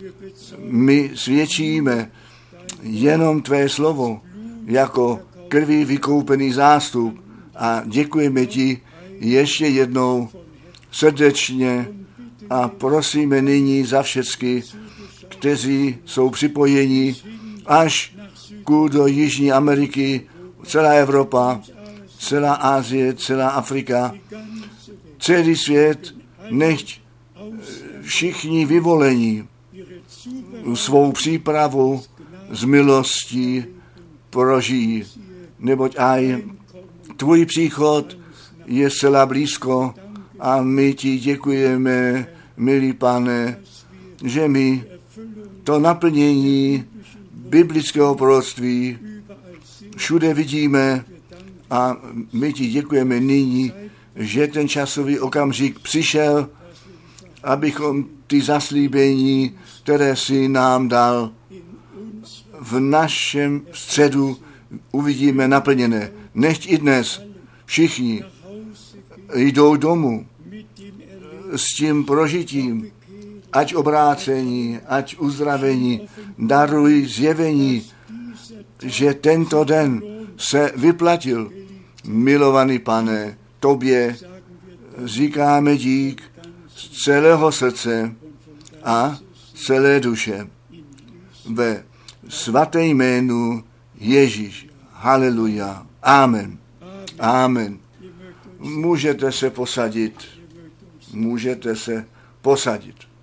My svědčíme jenom tvé slovo jako krví vykoupený zástup a děkujeme ti ještě jednou srdečně a prosíme nyní za všechny, kteří jsou připojeni až kult do Jižní Ameriky, celá Evropa, celá Asie, celá Afrika, celý svět, nechť všichni vyvolení svou přípravu z milostí prožijí, neboť aj tvůj příchod je zcela blízko a my ti děkujeme, milý Pane, že my to naplnění biblického proroctví všude vidíme a my ti děkujeme nyní, že ten časový okamžik přišel, abychom ty zaslíbení, které si nám dal, v našem středu uvidíme naplněné. Nechť i dnes všichni jdou domů s tím prožitím, ať obrácení, ať uzdravení, daruj zjevení, že tento den se vyplatil. Milovaný Pane, tobě říkáme dík z celého srdce a celé duše. Ve svaté jménu Ježíš. Haleluja. Amen. Amen. Můžete se posadit. Můžete se posadit.